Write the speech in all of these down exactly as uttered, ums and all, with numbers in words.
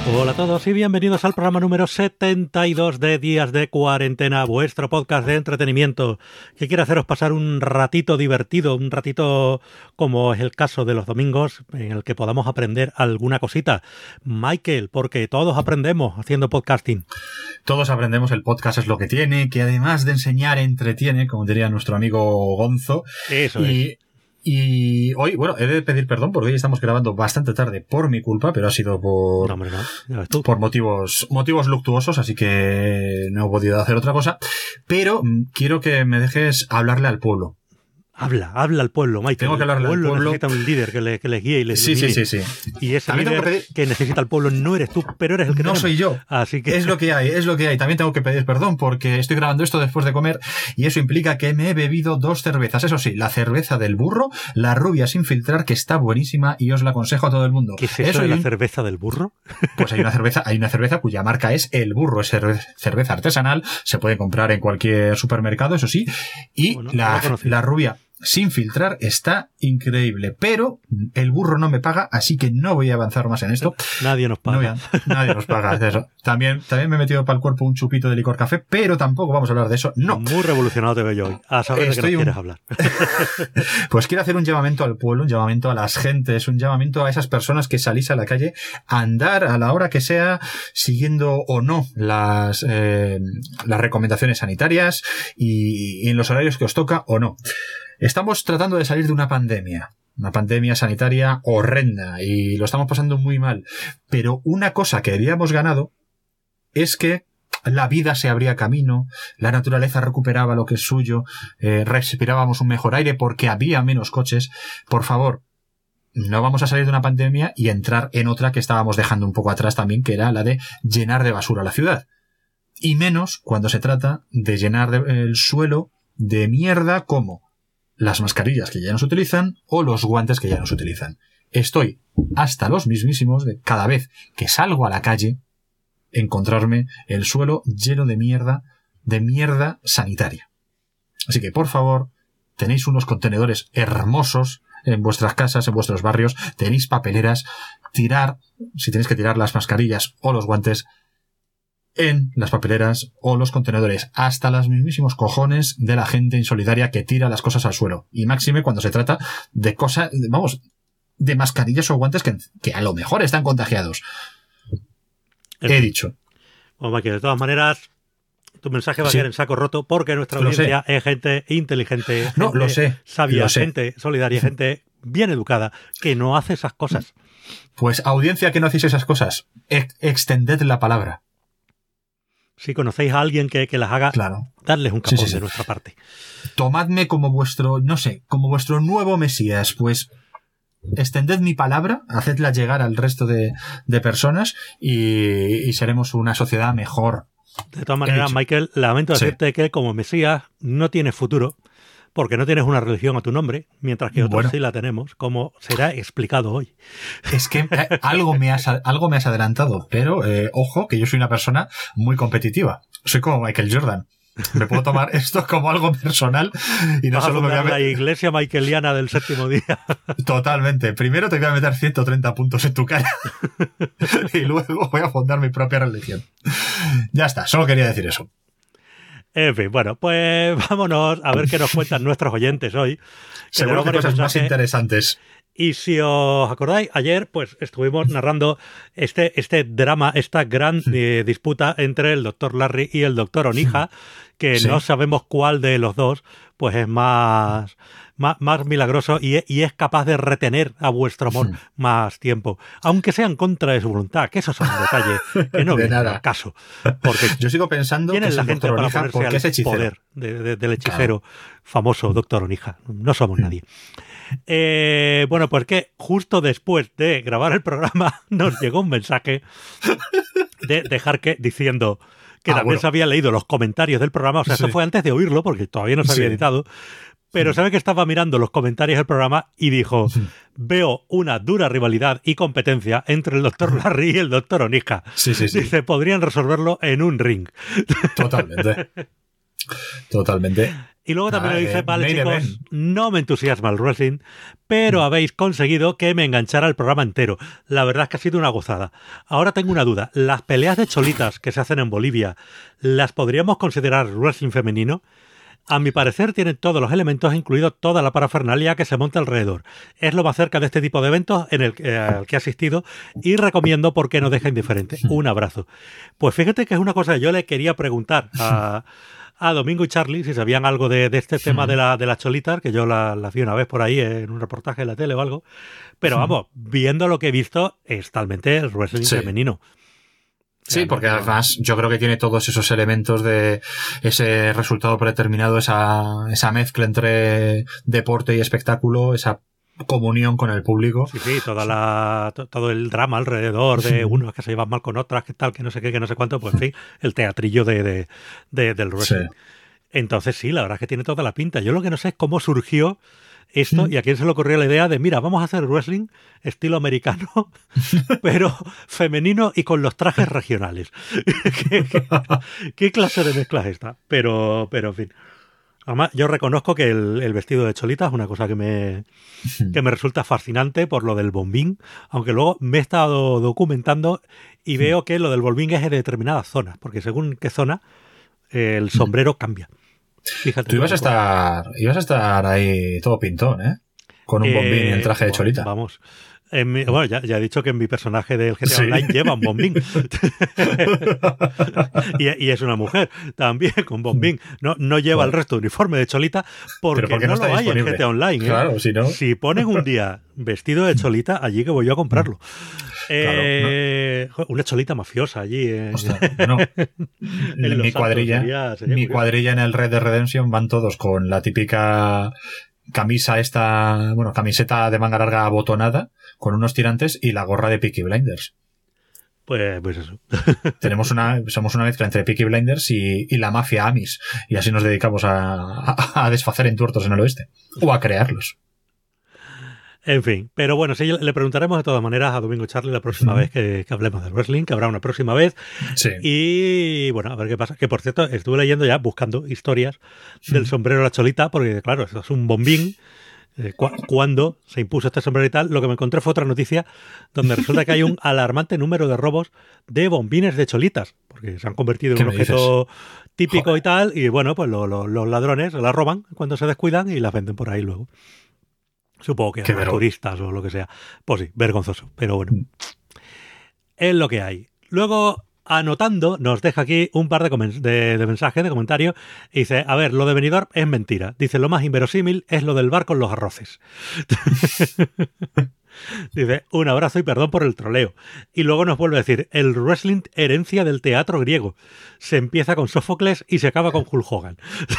Hola a todos y bienvenidos al programa número setenta y dos de Días de Cuarentena, vuestro podcast de entretenimiento que quiere haceros pasar un ratito divertido, un ratito como es el caso de los domingos, en el que podamos aprender alguna cosita. Michael, porque todos aprendemos haciendo podcasting. Todos aprendemos, el podcast es lo que tiene, que además de enseñar, entretiene, como diría nuestro amigo Gonzo. Eso y... es. Y hoy, bueno, he de pedir perdón porque hoy estamos grabando bastante tarde por mi culpa, pero ha sido por, no, hombre, no. Ya ves tú. por motivos, motivos luctuosos, así que no he podido hacer otra cosa. Pero quiero que me dejes hablarle al pueblo. Habla, habla al pueblo, Michael. Tengo que hablarle al pueblo. El pueblo necesita un líder que le, que le guíe y le Sí, ilumine. sí, sí, sí. Y ese También líder tengo que pedir... que necesita el pueblo no eres tú, pero eres el que No tenemos. soy yo. Así que... Es lo que hay, es lo que hay. También tengo que pedir perdón porque estoy grabando esto después de comer y eso implica que me he bebido dos cervezas. Eso sí, la cerveza del burro, la rubia sin filtrar, que está buenísima y os la aconsejo a todo el mundo. ¿Qué es eso, eso de la un... cerveza del burro? Pues hay una cerveza, hay una cerveza cuya marca es El Burro, es cerveza artesanal, se puede comprar en cualquier supermercado, eso sí, y bueno, la, no la rubia sin filtrar está increíble, pero el burro no me paga, así que no voy a avanzar más en esto. Nadie nos paga. No a, nadie nos paga. Eso. También, también me he metido para el cuerpo un chupito de licor café, pero tampoco vamos a hablar de eso. No. Muy revolucionado te veo yo hoy. A saber Estoy de qué nos un... quieres hablar. Pues quiero hacer un llamamiento al pueblo, un llamamiento a las gentes, un llamamiento a esas personas que salís a la calle a andar a la hora que sea, siguiendo o no las, eh, las recomendaciones sanitarias y, y en los horarios que os toca o no. Estamos tratando de salir de una pandemia, una pandemia sanitaria horrenda y lo estamos pasando muy mal. Pero una cosa que habíamos ganado es que la vida se abría camino, la naturaleza recuperaba lo que es suyo, eh, respirábamos un mejor aire porque había menos coches. Por favor, no vamos a salir de una pandemia y entrar en otra que estábamos dejando un poco atrás también, que era la de llenar de basura la ciudad. Y menos cuando se trata de llenar de, el suelo de mierda como las mascarillas que ya no se utilizan o los guantes que ya no se utilizan. Estoy hasta los mismísimos de cada vez que salgo a la calle encontrarme el suelo lleno de mierda, de mierda sanitaria. Así que, por favor, tenéis unos contenedores hermosos en vuestras casas, en vuestros barrios, tenéis papeleras, tirar, si tenéis que tirar las mascarillas o los guantes, en las papeleras o los contenedores, hasta los mismísimos cojones de la gente insolidaria que tira las cosas al suelo. Y máxime cuando se trata de cosas, vamos, de mascarillas o guantes que, que a lo mejor están contagiados. He dicho. Bueno, Michael, de todas maneras, tu mensaje va sí. a quedar en saco roto porque nuestra audiencia es gente inteligente, no, gente lo sé, sabia, lo sé. gente solidaria, gente bien educada, que no hace esas cosas. Pues audiencia que no hacéis esas cosas, ex extended la palabra. Si conocéis a alguien que, que las haga, claro. darles un capón sí, sí, sí. de nuestra parte. Tomadme como vuestro, no sé, como vuestro nuevo Mesías, pues extended mi palabra, hacedla llegar al resto de, de personas y, y seremos una sociedad mejor. De todas maneras, Michael, lamento decirte sí. que como Mesías no tienes futuro, porque no tienes una religión a tu nombre, mientras que otros bueno. sí la tenemos, como será explicado hoy. Es que eh, algo, me has, algo me has adelantado, pero eh, ojo, que yo soy una persona muy competitiva. Soy como Michael Jordan. Me puedo tomar esto como algo personal y no Vas solo a me voy a la iglesia michaeliana del séptimo día. Totalmente. Primero te voy a meter ciento treinta puntos en tu cara y luego voy a fundar mi propia religión. Ya está, solo quería decir eso. En fin, bueno, pues vámonos a ver qué nos cuentan nuestros oyentes hoy. Seguro que cosas más interesantes. Y si os acordáis, ayer pues estuvimos narrando este, este drama, esta gran eh, disputa entre el doctor Larry y el doctor Onija, que sí. no sabemos cuál de los dos pues es más, más, más milagroso y es, y es capaz de retener a vuestro amor sí. más tiempo, aunque sea en contra de su voluntad, que esos son detalles que no vienen al caso. Porque yo sigo pensando que es la el gente doctor para Onija porque es hechicero. Poder de, de, del hechicero claro. famoso doctor Onija. No somos nadie. Eh, bueno, pues que justo después de grabar el programa nos llegó un mensaje de, de Jarque diciendo que ah, también bueno. se había leído los comentarios del programa, o sea, sí. eso fue antes de oírlo porque todavía no se había sí. editado, pero sí. sabe que estaba mirando los comentarios del programa y dijo, sí. veo una dura rivalidad y competencia entre el doctor Larry y el doctor Onija. Sí, sí, sí. Dice, podrían resolverlo en un ring. Totalmente. Totalmente. Y luego también Ah, le dice, eh, vale main chicos, event. no me entusiasma el wrestling, pero habéis conseguido que me enganchara el programa entero. La verdad es que ha sido una gozada. Ahora tengo una duda. ¿Las peleas de cholitas que se hacen en Bolivia, las podríamos considerar wrestling femenino? A mi parecer tienen todos los elementos, incluido toda la parafernalia que se monta alrededor. Es lo más cerca de este tipo de eventos en el que, al que he asistido y recomiendo porque no deja indiferente. Un abrazo. Pues fíjate que es una cosa que yo le quería preguntar a... a Domingo y Charlie, si sabían algo de, de este tema de, la, de las cholitas, que yo las la vi una vez por ahí en un reportaje de la tele o algo. Pero vamos, viendo lo que he visto, es talmente el wrestling Sí. femenino. Sí, porque además yo creo que tiene todos esos elementos de ese resultado predeterminado, esa, esa mezcla entre deporte y espectáculo, esa comunión con el público. Sí, sí, toda la, to- todo el drama alrededor de unos que se llevan mal con otras, que tal, que no sé qué, que no sé cuánto, pues en fin, el teatrillo de, de, de- del wrestling. Sí. Entonces sí, la verdad es que tiene toda la pinta. Yo lo que no sé es cómo surgió esto y a quién se le ocurrió la idea de, mira, vamos a hacer wrestling estilo americano, pero femenino y con los trajes regionales. ¿Qué, qué, qué clase de mezcla es esta? Pero, pero en fin. Además, yo reconozco que el, el vestido de Cholita es una cosa que me, que me resulta fascinante por lo del bombín, aunque luego me he estado documentando y veo que lo del bombín es de determinadas zonas, porque según qué zona, el sombrero cambia. Fíjate. Tú ibas a estar, ibas a estar ahí todo pintón, ¿eh? Con un bombín y el traje de bueno, Cholita. Vamos. En mi- bueno, ya, ya he dicho que en mi personaje del G T A Sí. Online lleva un bombín. y, y es una mujer también con bombín. No, no lleva Bueno. el resto de uniforme de Cholita porque, Pero porque no, no está lo hay en disponible. G T A Online. ¿eh? Claro, si no- Si ponen un día vestido de Cholita, allí que voy yo a comprarlo. Eh, joder, una Cholita mafiosa allí. eh. Ostras, no. Los mi Santos cuadrilla, sería- sería mi curioso. cuadrilla en el Red Dead Redemption van todos con la típica camisa esta, bueno, camiseta de manga larga abotonada, con unos tirantes y la gorra de Peaky Blinders. Pues, pues eso. Tenemos una, somos una mezcla entre Peaky Blinders y, y la mafia Amis. Y así nos dedicamos a, a, a desfacer entuertos en el oeste. O a crearlos. En fin, pero bueno, sí, le preguntaremos de todas maneras a Domingo Charlie la próxima Ujú. vez que, que hablemos del wrestling, que habrá una próxima vez. Sí. Y bueno, a ver qué pasa. Que por cierto, estuve leyendo ya, buscando historias del sombrero de la Cholita, porque claro, esto es un bombín. Eh, cu- cuando se impuso este sombrero y tal, lo que me encontré fue otra noticia donde resulta que hay un alarmante número de robos de bombines de cholitas, porque se han convertido en ¿Qué un me objeto típico Joder. y tal, y bueno, pues lo- lo- los ladrones las roban cuando se descuidan y las venden por ahí luego. Supongo que Qué a vergo- turistas o lo que sea. Pues sí, vergonzoso, pero bueno. Es lo que hay. Luego, anotando, nos deja aquí un par de, comen- de, de mensajes, de comentarios, y dice, a ver, lo de Benidorm es mentira. Dice, lo más inverosímil es lo del bar con los arroces. Dice, un abrazo y perdón por el troleo. Y luego nos vuelve a decir, el wrestling herencia del teatro griego. Se empieza con Sófocles y se acaba con Hulk Hogan.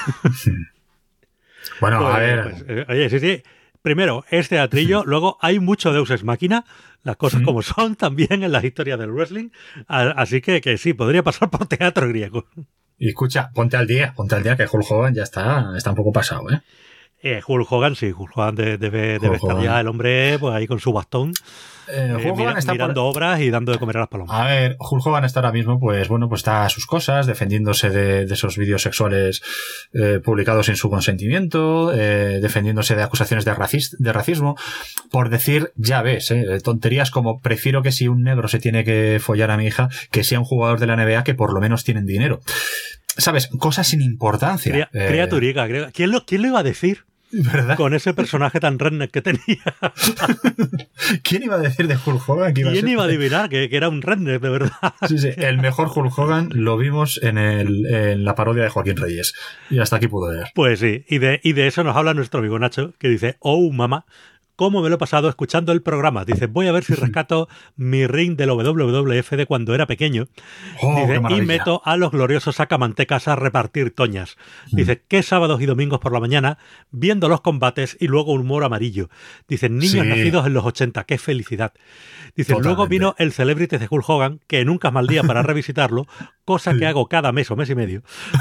Bueno, Pues, a ver. pues, eh, oye, sí, sí. Primero, es teatrillo, luego hay mucho Deus Ex Machina, las cosas Ujú. como son también en las historias del wrestling, a- así que, que sí, podría pasar por teatro griego. Y escucha, ponte al día, ponte al día que Hulk Hogan ya está, está un poco pasado, ¿eh? Eh, Hulk Hogan, sí, Hulk Hogan de- debe, debe Hulk estar Hogan. ya el hombre pues ahí con su bastón, Eh, eh, Hulk Hogan mira- está por- mirando obras y dando de comer a las palomas. A ver, Hulk Hogan está ahora mismo, pues bueno, pues está a sus cosas, defendiéndose de, de esos vídeos sexuales eh, publicados sin su consentimiento, eh, defendiéndose de acusaciones de, racis- de racismo, por decir, ya ves, eh, tonterías como prefiero que si un negro se tiene que follar a mi hija, que sea un jugador de la N B A que por lo menos tienen dinero. ¿Sabes? Cosas sin importancia. Cria- Eh, Criaturica, cria- ¿quién lo, ¿quién lo iba a decir? ¿Verdad? Con ese personaje tan redneck que tenía. ¿Quién iba a decir de Hulk Hogan que iba a ¿Quién ser- iba a adivinar que, que era un redneck, de verdad? Sí, sí, el mejor Hulk Hogan lo vimos en, el, en la parodia de Joaquín Reyes. Y hasta aquí pudo ver. Pues sí, y de, y de eso nos habla nuestro amigo Nacho, que dice, oh mamá, ¿cómo me lo he pasado escuchando el programa? Dice, voy a ver si rescato mi ring del W W F de cuando era pequeño. Oh, Dice, qué y maravilla. meto a los gloriosos sacamantecas a repartir toñas. Dice, qué sábados y domingos por la mañana, viendo los combates y luego humor amarillo. Dice, niños Sí. nacidos en los ochenta, qué felicidad. Dice, Totalmente. luego vino el Celebrity de Hulk Hogan, que nunca es mal día para revisitarlo, cosa que hago cada mes o mes y medio,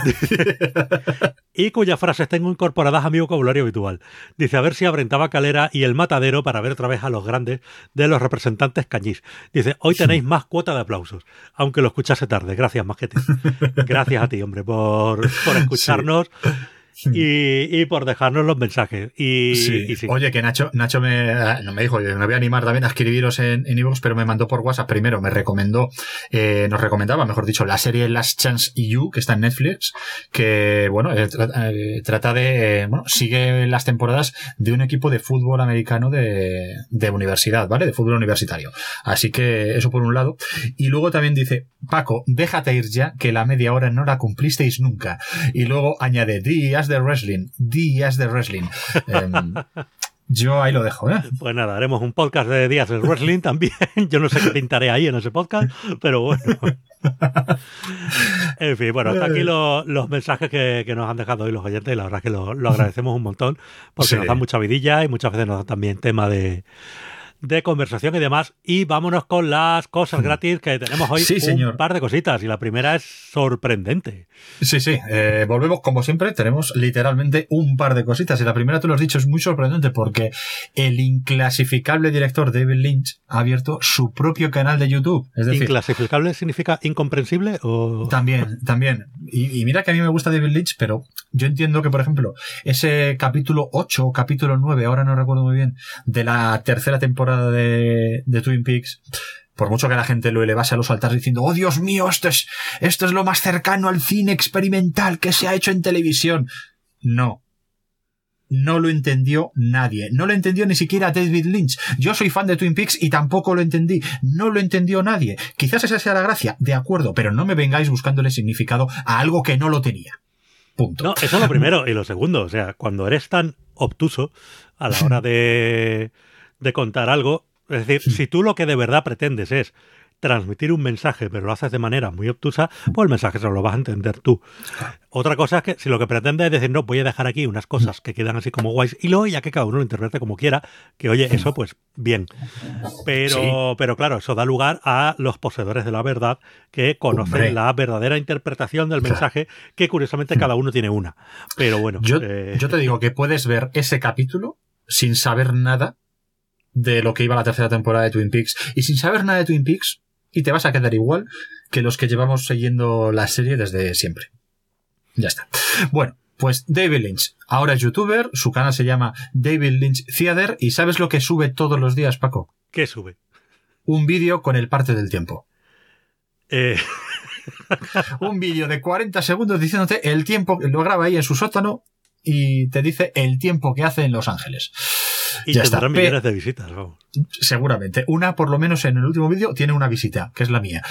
y cuyas frases tengo incorporadas a mi vocabulario habitual. Dice, a ver si abren Tabacalera y El Matadero para ver otra vez a los grandes de los representantes cañís. Dice, hoy tenéis más cuota de aplausos, aunque lo escuchase tarde. Gracias, Masquete. Gracias a ti, hombre, por, por escucharnos. Sí. Y, y por dejarnos los mensajes. Y, sí. y sí. Oye, que Nacho, Nacho me, no me dijo, me voy a animar también a escribiros en en iVoox, pero me mandó por WhatsApp primero, me recomendó, eh, nos recomendaba, mejor dicho, la serie Last Chance U, que está en Netflix, que, bueno, eh, tra- eh, trata de, eh, bueno, sigue las temporadas de un equipo de fútbol americano de, de universidad, ¿vale? De fútbol universitario. Así que eso por un lado. Y luego también dice, Paco, déjate ir ya, que la media hora no la cumplisteis nunca. Y luego añade, días de wrestling, días de wrestling. Eh, yo ahí lo dejo, ¿eh? Pues nada, haremos un podcast de días de wrestling también. Yo no sé qué pintaré ahí en ese podcast, pero bueno. En fin, bueno, hasta aquí lo, los mensajes que, que nos han dejado hoy los oyentes, y la verdad es que lo, lo agradecemos un montón, porque sí, nos dan mucha vidilla y muchas veces nos dan también tema de... de conversación y demás. Y vámonos con las cosas gratis, que tenemos hoy. Sí, un señor. par de cositas, y la primera es sorprendente. Sí, sí, eh, volvemos como siempre, tenemos literalmente un par de cositas, y la primera, tú lo has dicho, es muy sorprendente porque el inclasificable director David Lynch ha abierto su propio canal de YouTube. Es decir, ¿inclasificable significa incomprensible? O... También, también. Y, y mira que a mí me gusta David Lynch, pero yo entiendo que, por ejemplo, ese capítulo ocho o capítulo nueve, ahora no recuerdo muy bien, de la tercera temporada De, de Twin Peaks, por mucho que la gente lo elevase a los altares diciendo, oh Dios mío, esto es, esto es lo más cercano al cine experimental que se ha hecho en televisión. No. No lo entendió nadie. No lo entendió ni siquiera David Lynch. Yo soy fan de Twin Peaks y tampoco lo entendí. No lo entendió nadie. Quizás esa sea la gracia, de acuerdo, pero no me vengáis buscándole significado a algo que no lo tenía. Punto. No, eso es lo primero. Y lo segundo, o sea, cuando eres tan obtuso a la hora de... de contar algo, es decir, si tú lo que de verdad pretendes es transmitir un mensaje, pero lo haces de manera muy obtusa, pues el mensaje solo lo vas a entender tú. Otra cosa es que si lo que pretendes es decir, no, voy a dejar aquí unas cosas que quedan así como guays, y luego ya que cada uno lo interprete como quiera, que oye, eso pues bien. Pero, sí. pero claro, eso da lugar a los poseedores de la verdad, que conocen Hombre. la verdadera interpretación del mensaje, que curiosamente cada uno tiene una. Pero bueno. Yo, eh... yo te digo que puedes ver ese capítulo sin saber nada de lo que iba la tercera temporada de Twin Peaks, y sin saber nada de Twin Peaks, y te vas a quedar igual que los que llevamos siguiendo la serie desde siempre. Ya está. Bueno, pues David Lynch, ahora es youtuber, su canal se llama David Lynch Theater, y ¿sabes lo que sube todos los días, Paco? ¿Qué sube? Un vídeo con el parte del tiempo. Eh... Un vídeo de cuarenta segundos diciéndote el tiempo, lo graba ahí en su sótano y te dice el tiempo que hace en Los Ángeles. Y ya tendrán está. millones de visitas, vamos. Seguramente. Una, por lo menos en el último vídeo, tiene una visita, que es la mía.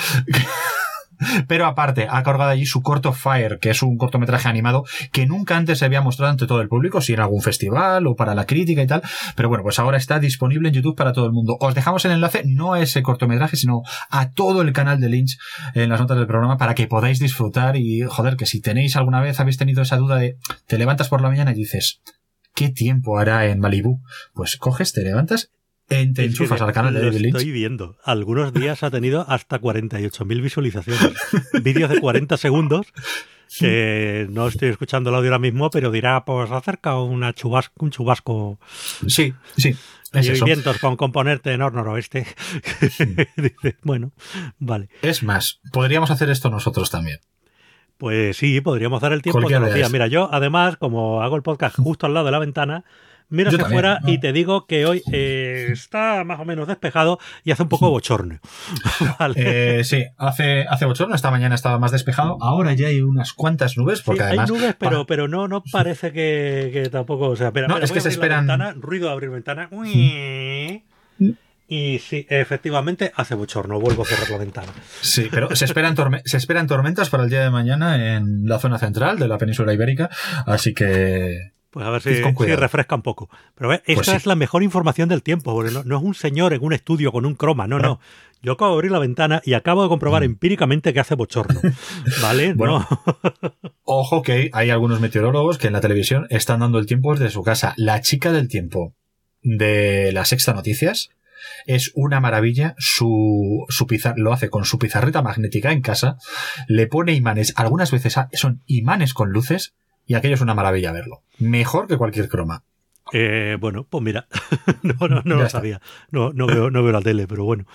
Pero aparte, ha cargado allí su corto Fire, que es un cortometraje animado que nunca antes se había mostrado ante todo el público, si en algún festival o para la crítica y tal. Pero bueno, pues ahora está disponible en YouTube para todo el mundo. Os dejamos el enlace, no a ese cortometraje, sino a todo el canal de Lynch en las notas del programa, para que podáis disfrutar. Y joder, que si tenéis alguna vez, habéis tenido esa duda de, te levantas por la mañana y dices, ¿qué tiempo hará en Malibú? Pues coges, te levantas, te enchufas al canal de David Lynch. Lo estoy viendo. Algunos días ha tenido hasta cuarenta y ocho mil visualizaciones. Vídeos de cuarenta segundos, que no estoy escuchando el audio ahora mismo, pero dirá, pues acerca una chubasco, un chubasco. Sí, sí. Es y eso. vientos con componente nor-noroeste. Dice, bueno, vale. Es más, podríamos hacer esto nosotros también. Pues sí, podríamos dar el tiempo todos los días. Mira, yo además, como hago el podcast justo al lado de la ventana, miro hacia afuera y te digo que hoy eh, está más o menos despejado y hace un poco bochorno. Vale. Eh, sí, hace, hace bochorno. Esta mañana estaba más despejado. Ahora ya hay unas cuantas nubes. Porque sí, además, hay nubes, pero, para... pero no, no parece que, que tampoco... O sea, espera, no, espera, es que se esperan... Ventana, ruido de abrir ventana. Uy. Y sí, efectivamente hace bochorno. Vuelvo a cerrar la ventana. Sí, pero se esperan, torme- se esperan tormentas para el día de mañana en la zona central de la península ibérica. Así que... Pues a ver si, si refresca un poco. Pero ¿ves? Esta pues sí. es la mejor información del tiempo, porque no, no es un señor en un estudio con un croma, no, no. Yo acabo de abrir la ventana y acabo de comprobar mm. empíricamente que hace bochorno. ¿Vale? Bueno, no. Ojo que hay algunos meteorólogos que en la televisión están dando el tiempo desde su casa. La chica del tiempo de La Sexta Noticias es una maravilla. Su, su pizar, lo hace con su pizarrita magnética en casa, le pone imanes, algunas veces son imanes con luces, y aquello es una maravilla verlo. Mejor que cualquier croma. Eh, bueno, pues mira, no, no, no lo sabía. No, no, veo, no veo la tele, pero bueno.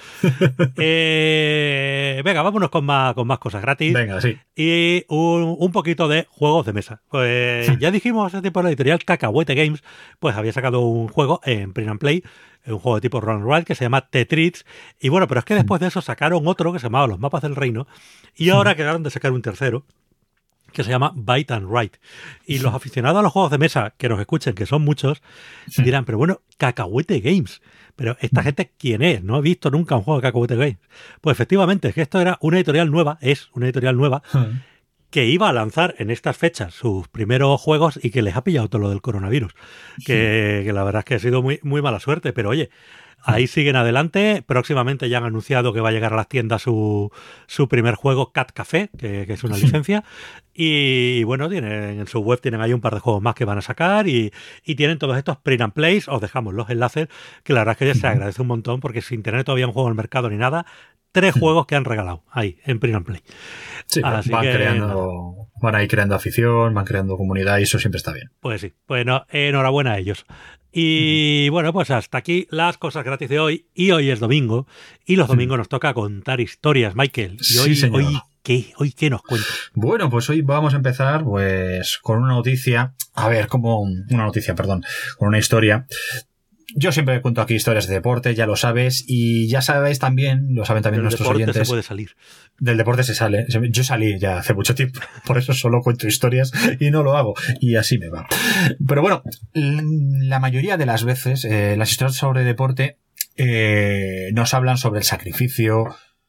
Eh, venga, vámonos con más, con más cosas gratis. Venga, sí. Y un, un poquito de juegos de mesa. Pues ya dijimos hace tiempo la editorial Cacahuete Games, pues había sacado un juego en Print and Play, un juego de tipo Run and Ride que se llama Tetris. Y bueno, pero es que después de eso sacaron otro que se llamaba Los Mapas del Reino. Y ahora quedaron de sacar un tercero que se llama Byte and Write. Y los aficionados a los juegos de mesa que nos escuchen, que son muchos, sí. dirán, pero bueno, Cacahuete Games. Pero esta gente, ¿quién es? No he visto nunca un juego de Cacahuete Games. Pues efectivamente, es que esto era una editorial nueva, es una editorial nueva, uh-huh. que iba a lanzar en estas fechas sus primeros juegos y que les ha pillado todo lo del coronavirus. Que, que la verdad es que ha sido muy, muy mala suerte, pero oye, ahí siguen adelante. Próximamente ya han anunciado que va a llegar a las tiendas su, su primer juego, Cat Café, que, que es una licencia. Y bueno, tienen, en su web tienen ahí un par de juegos más que van a sacar y, y tienen todos estos print and plays. Os dejamos los enlaces, que la verdad es que ya se agradece un montón porque sin tener todavía un juego en el mercado ni nada, tres juegos que han regalado ahí en print and play. Sí, Así van que, creando, van ahí creando afición, van creando comunidad y eso siempre está bien. Pues sí, bueno, enhorabuena a ellos. Y bueno, pues hasta aquí las cosas gratis de hoy. Y hoy es domingo. Y los domingos nos toca contar historias, Michael. Y hoy, sí, hoy ¿qué? ¿Hoy qué nos cuentas? Bueno, pues hoy vamos a empezar pues con una noticia. A ver, como una noticia, perdón. Con una historia. Yo siempre cuento aquí historias de deporte, ya lo sabes, y ya sabéis también, lo saben también Del nuestros deporte oyentes. Se puede salir. Del deporte se sale. Yo salí ya hace mucho tiempo, por eso solo cuento historias y no lo hago. Y así me va. Pero bueno, la mayoría de las veces, eh, las historias sobre deporte eh, nos hablan sobre el sacrificio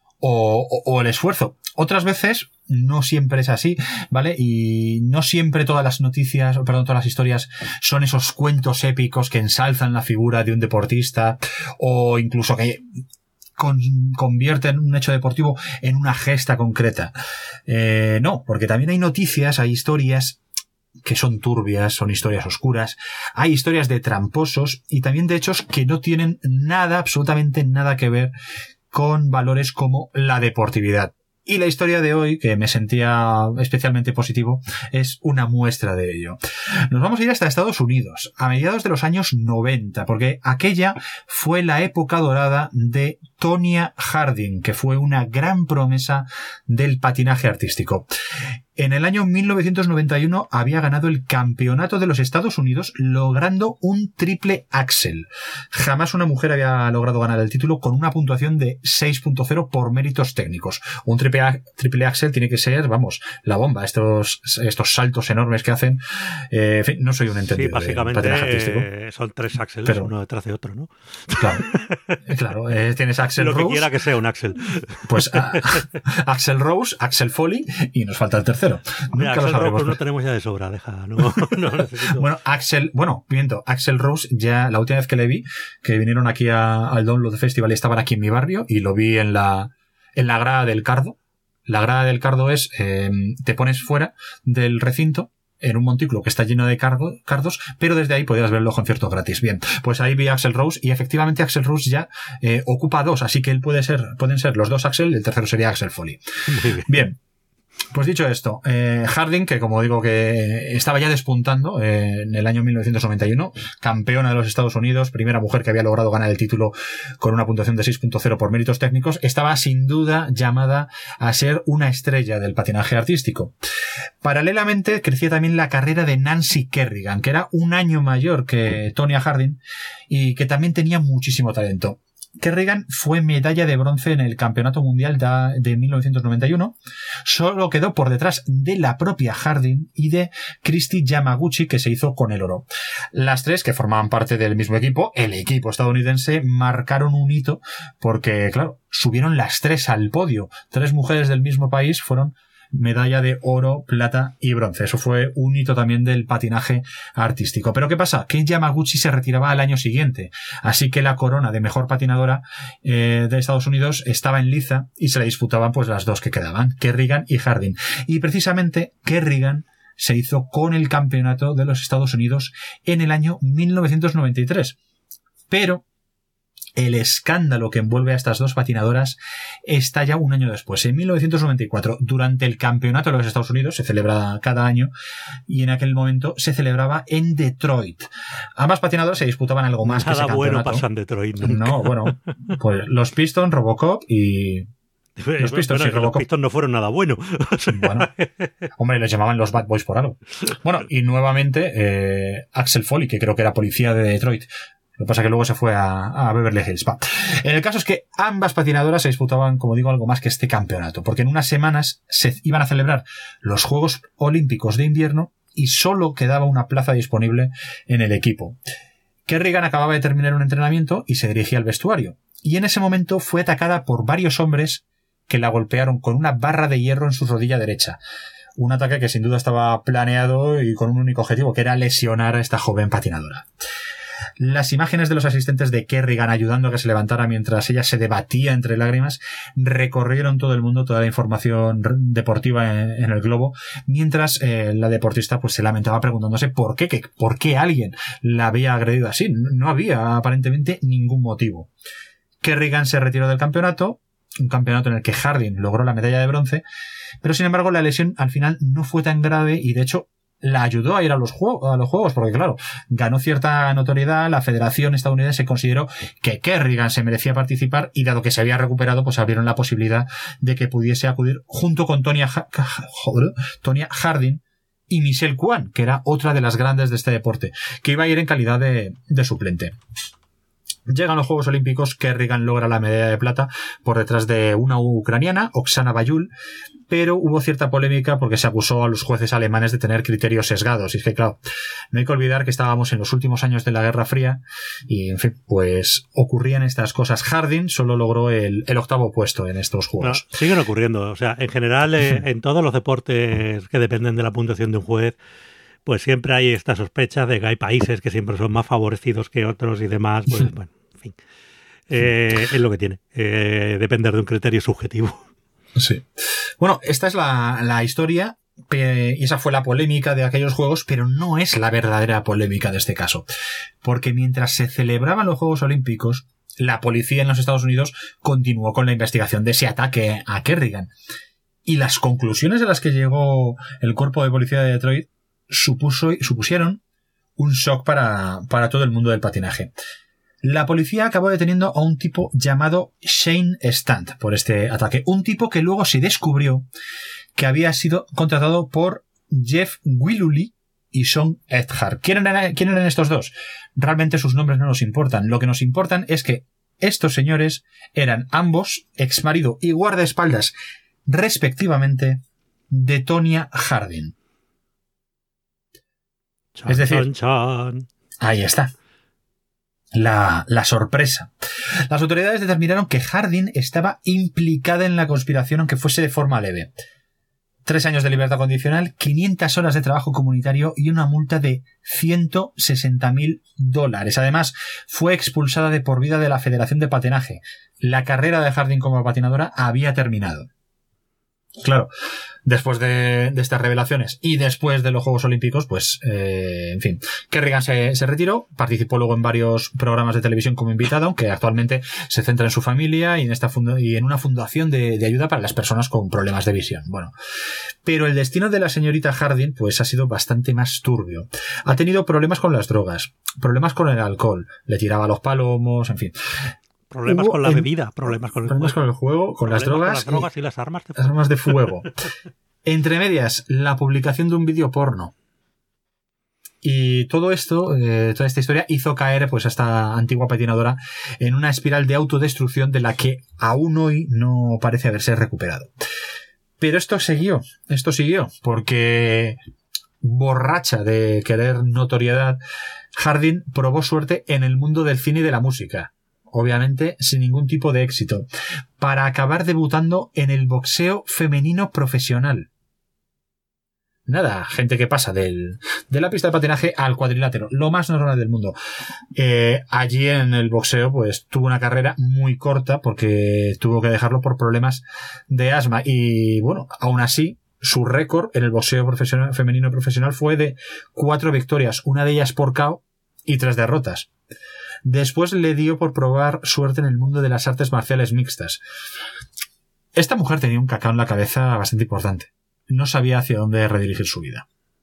o, o, o el esfuerzo. Otras veces no siempre es así, ¿vale? Y no siempre todas las noticias, perdón, todas las historias son esos cuentos épicos que ensalzan la figura de un deportista o incluso que con, convierten un hecho deportivo en una gesta concreta. Eh, no, porque también hay noticias, hay historias que son turbias, son historias oscuras, hay historias de tramposos y también de hechos que no tienen nada, absolutamente nada que ver con valores como la deportividad. Y la historia de hoy, que me sentía especialmente positivo, es una muestra de ello. Nos vamos a ir hasta Estados Unidos, a mediados de los años noventa, porque aquella fue la época dorada de Tonya Harding, que fue una gran promesa del patinaje artístico. En el año mil novecientos noventa y uno había ganado el campeonato de los Estados Unidos logrando un triple axel. Jamás una mujer había logrado ganar el título con una puntuación de seis punto cero por méritos técnicos. Un triple, triple axel tiene que ser, vamos, la bomba. Estos, estos saltos enormes que hacen. Eh, en fin, no soy un entendido. Sí, básicamente de patinaje artístico. Eh, son tres axels, pero, uno detrás de otro, ¿no? Claro, claro. Eh, tienes Axel Lo Rose. Lo que quiera que sea un axel. Pues uh, Axel Rose, Axel Foley y nos falta el tercero. Mira, Axel Rose no tenemos ya de sobra, deja, no, no necesito. Bueno, Axel, bueno, miento, Axel Rose ya la última vez que le vi, que vinieron aquí a, al Download Festival y estaban aquí en mi barrio y lo vi en la en la grada del Cardo. La grada del Cardo es, eh, te pones fuera del recinto en un montículo que está lleno de cargo, cardos, pero desde ahí podías ver los conciertos gratis. Bien, pues ahí vi a Axel Rose y efectivamente Axel Rose ya eh, ocupa dos, así que él puede ser, pueden ser los dos Axel y el tercero sería Axel Foley. Muy bien. Bien. Pues dicho esto, eh, Harding, que como digo que estaba ya despuntando eh, en el año mil novecientos noventa y uno, campeona de los Estados Unidos, primera mujer que había logrado ganar el título con una puntuación de seis punto cero por méritos técnicos, estaba sin duda llamada a ser una estrella del patinaje artístico. Paralelamente crecía también la carrera de Nancy Kerrigan, que era un año mayor que Tonya Harding y que también tenía muchísimo talento. Kerrigan fue medalla de bronce en el Campeonato Mundial de mil novecientos noventa y uno. Solo quedó por detrás de la propia Harding y de Christy Yamaguchi, que se hizo con el oro. Las tres, que formaban parte del mismo equipo, el equipo estadounidense, marcaron un hito porque, claro, subieron las tres al podio. Tres mujeres del mismo país fueron medalla de oro, plata y bronce. Eso fue un hito también del patinaje artístico. Pero ¿qué pasa? Que Yamaguchi se retiraba al año siguiente, así que la corona de mejor patinadora eh, de Estados Unidos estaba en liza y se la disputaban pues las dos que quedaban, Kerrigan y Harding. Y precisamente Kerrigan se hizo con el campeonato de los Estados Unidos en el año mil novecientos noventa y tres. Pero el escándalo que envuelve a estas dos patinadoras estalla un año después, en mil novecientos noventa y cuatro, durante el Campeonato de los Estados Unidos, se celebra cada año, y en aquel momento se celebraba en Detroit. Ambas patinadoras se disputaban algo más Nada que ese campeonato. bueno pasa en Detroit nunca. No, bueno, pues los Pistons, Robocop y... Los Pistons, bueno, y los Pistons no fueron nada buenos. Bueno, hombre, les llamaban los Bad Boys por algo. Bueno, y nuevamente eh, Axel Foley, que creo que era policía de Detroit. Lo que pasa es que luego se fue a, a Beverly Hills. Va. En el caso es que ambas patinadoras se disputaban, como digo, algo más que este campeonato, porque en unas semanas se iban a celebrar los Juegos Olímpicos de Invierno y solo quedaba una plaza disponible en el equipo. Kerrigan acababa de terminar un entrenamiento y se dirigía al vestuario. Y en ese momento fue atacada por varios hombres que la golpearon con una barra de hierro en su rodilla derecha. Un ataque que sin duda estaba planeado y con un único objetivo, que era lesionar a esta joven patinadora. Las imágenes de los asistentes de Kerrigan ayudando a que se levantara mientras ella se debatía entre lágrimas recorrieron todo el mundo, toda la información deportiva en, en el globo, mientras eh, la deportista pues se lamentaba preguntándose por qué, que, por qué alguien la había agredido así. No había aparentemente ningún motivo. Kerrigan se retiró del campeonato, un campeonato en el que Harding logró la medalla de bronce, pero sin embargo la lesión al final no fue tan grave y de hecho la ayudó a ir a los, juegos, a los juegos, porque claro, ganó cierta notoriedad, la Federación Estadounidense consideró que Kerrigan se merecía participar y dado que se había recuperado, pues abrieron la posibilidad de que pudiese acudir junto con Tonya, ha Joder, Tonya Harding y Michelle Kwan, que era otra de las grandes de este deporte, que iba a ir en calidad de, de suplente. Llegan los Juegos Olímpicos, Kerrigan logra la medalla de plata por detrás de una ucraniana, Oksana Bayul, pero hubo cierta polémica porque se acusó a los jueces alemanes de tener criterios sesgados. Y es que, claro, no hay que olvidar que estábamos en los últimos años de la Guerra Fría y, en fin, pues ocurrían estas cosas. Harding solo logró el, el octavo puesto en estos Juegos. No, siguen ocurriendo. O sea, en general, eh, en todos los deportes que dependen de la puntuación de un juez, pues siempre hay esta sospecha de que hay países que siempre son más favorecidos que otros y demás. Pues, bueno, en fin. Eh, es lo que tiene. Eh, depender de un criterio subjetivo. Sí. Bueno, esta es la, la historia y esa fue la polémica de aquellos juegos, pero no es la verdadera polémica de este caso. Porque mientras se celebraban los Juegos Olímpicos, la policía en los Estados Unidos continuó con la investigación de ese ataque a Kerrigan. Y las conclusiones a las que llegó el cuerpo de policía de Detroit supuso, supusieron un shock para, para todo el mundo del patinaje. La policía acabó deteniendo a un tipo llamado Shane Stant por este ataque. Un tipo que luego se descubrió que había sido contratado por Jeff Willuley y Sean Edhart. ¿Quién eran, ¿Quién eran estos dos? Realmente sus nombres no nos importan. Lo que nos importan es que estos señores eran ambos exmarido y guardaespaldas, respectivamente, de Tonya Harding. Chan, es decir, chan, chan. Ahí está. La, la sorpresa. Las autoridades determinaron que Harding estaba implicada en la conspiración, aunque fuese de forma leve. Tres años de libertad condicional, quinientas horas de trabajo comunitario y una multa de ciento sesenta mil dólares. Además, fue expulsada de por vida de la Federación de Patinaje. La carrera de Harding como patinadora había terminado. Claro, después de, de estas revelaciones y después de los Juegos Olímpicos, pues, eh, en fin, Kerrigan se, se retiró, participó luego en varios programas de televisión como invitada, aunque actualmente se centra en su familia y en esta funda- y en una fundación de, de ayuda para las personas con problemas de visión. Bueno, pero el destino de la señorita Harding, pues, ha sido bastante más turbio. Ha tenido problemas con las drogas, problemas con el alcohol, le tiraba los palomos, en fin. Problemas Hubo con la en, bebida, problemas con el problemas juego. con el juego, con las drogas, con las drogas y, y las armas de fuego. Las armas de fuego. Entre medias, la publicación de un vídeo porno. Y todo esto, eh, toda esta historia, hizo caer pues a esta antigua patinadora en una espiral de autodestrucción de la que aún hoy no parece haberse recuperado. Pero esto siguió, esto siguió, porque borracha de querer notoriedad, Harding probó suerte en el mundo del cine y de la música. Obviamente sin ningún tipo de éxito, para acabar debutando en el boxeo femenino profesional. Nada, gente que pasa del, de la pista de patinaje al cuadrilátero, lo más normal del mundo. Eh, allí en el boxeo, pues tuvo una carrera muy corta porque tuvo que dejarlo por problemas de asma y bueno, aún así, su récord en el boxeo profesional, femenino profesional fue de cuatro victorias, una de ellas por K O y tres derrotas. Después le dio por probar suerte en el mundo de las artes marciales mixtas. Esta mujer tenía un cacao en la cabeza bastante importante. No sabía hacia dónde redirigir su vida.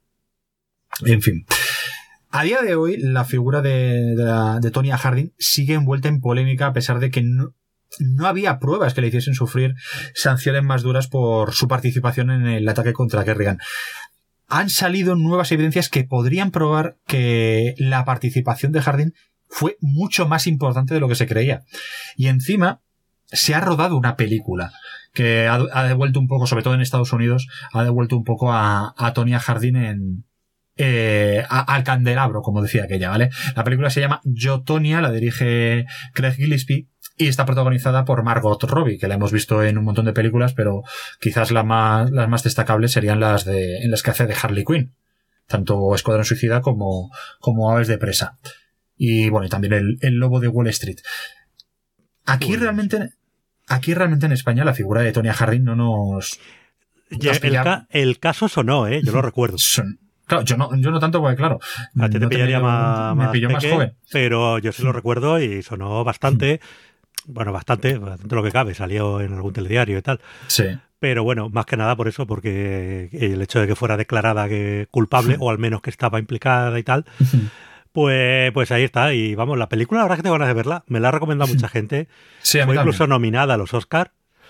En fin. A día de hoy, la figura de, de, de Tonya Harding sigue envuelta en polémica a pesar de que no, no había pruebas que le hiciesen sufrir sanciones más duras por su participación en el ataque contra Kerrigan. Han salido nuevas evidencias que podrían probar que la participación de Harding fue mucho más importante de lo que se creía. Y encima, se ha rodado una película que ha, ha devuelto un poco, sobre todo en Estados Unidos, ha devuelto un poco a, a Tonya Harding en... Eh, a, al candelabro, como decía aquella, ¿vale? La película se llama Yo, Tonya, la dirige Craig Gillespie y está protagonizada por Margot Robbie, que la hemos visto en un montón de películas, pero quizás la más, las más destacables serían las de, en las que hace de Harley Quinn, tanto Escuadrón Suicida como, como Aves de Presa. Y bueno, y también el, el Lobo de Wall Street. Aquí Uy. realmente, aquí realmente en España la figura de Tonya Harding no nos... Ya, el, ca el caso sonó, ¿eh? Yo lo recuerdo. Son, Claro, yo no, yo no tanto porque, claro... A ti te no pillaría más, me más, pilló peque, más joven. Pero yo sí lo recuerdo y sonó bastante, bueno, bastante, bastante lo que cabe, salió en algún telediario y tal. Sí. Pero bueno, más que nada por eso, porque el hecho de que fuera declarada que culpable, o al menos que estaba implicada y tal, pues, pues ahí está. Y vamos, la película, la verdad que tengo ganas de verla, me la ha recomendado mucha gente. Sí, a mí Fue también. incluso nominada a los Oscar.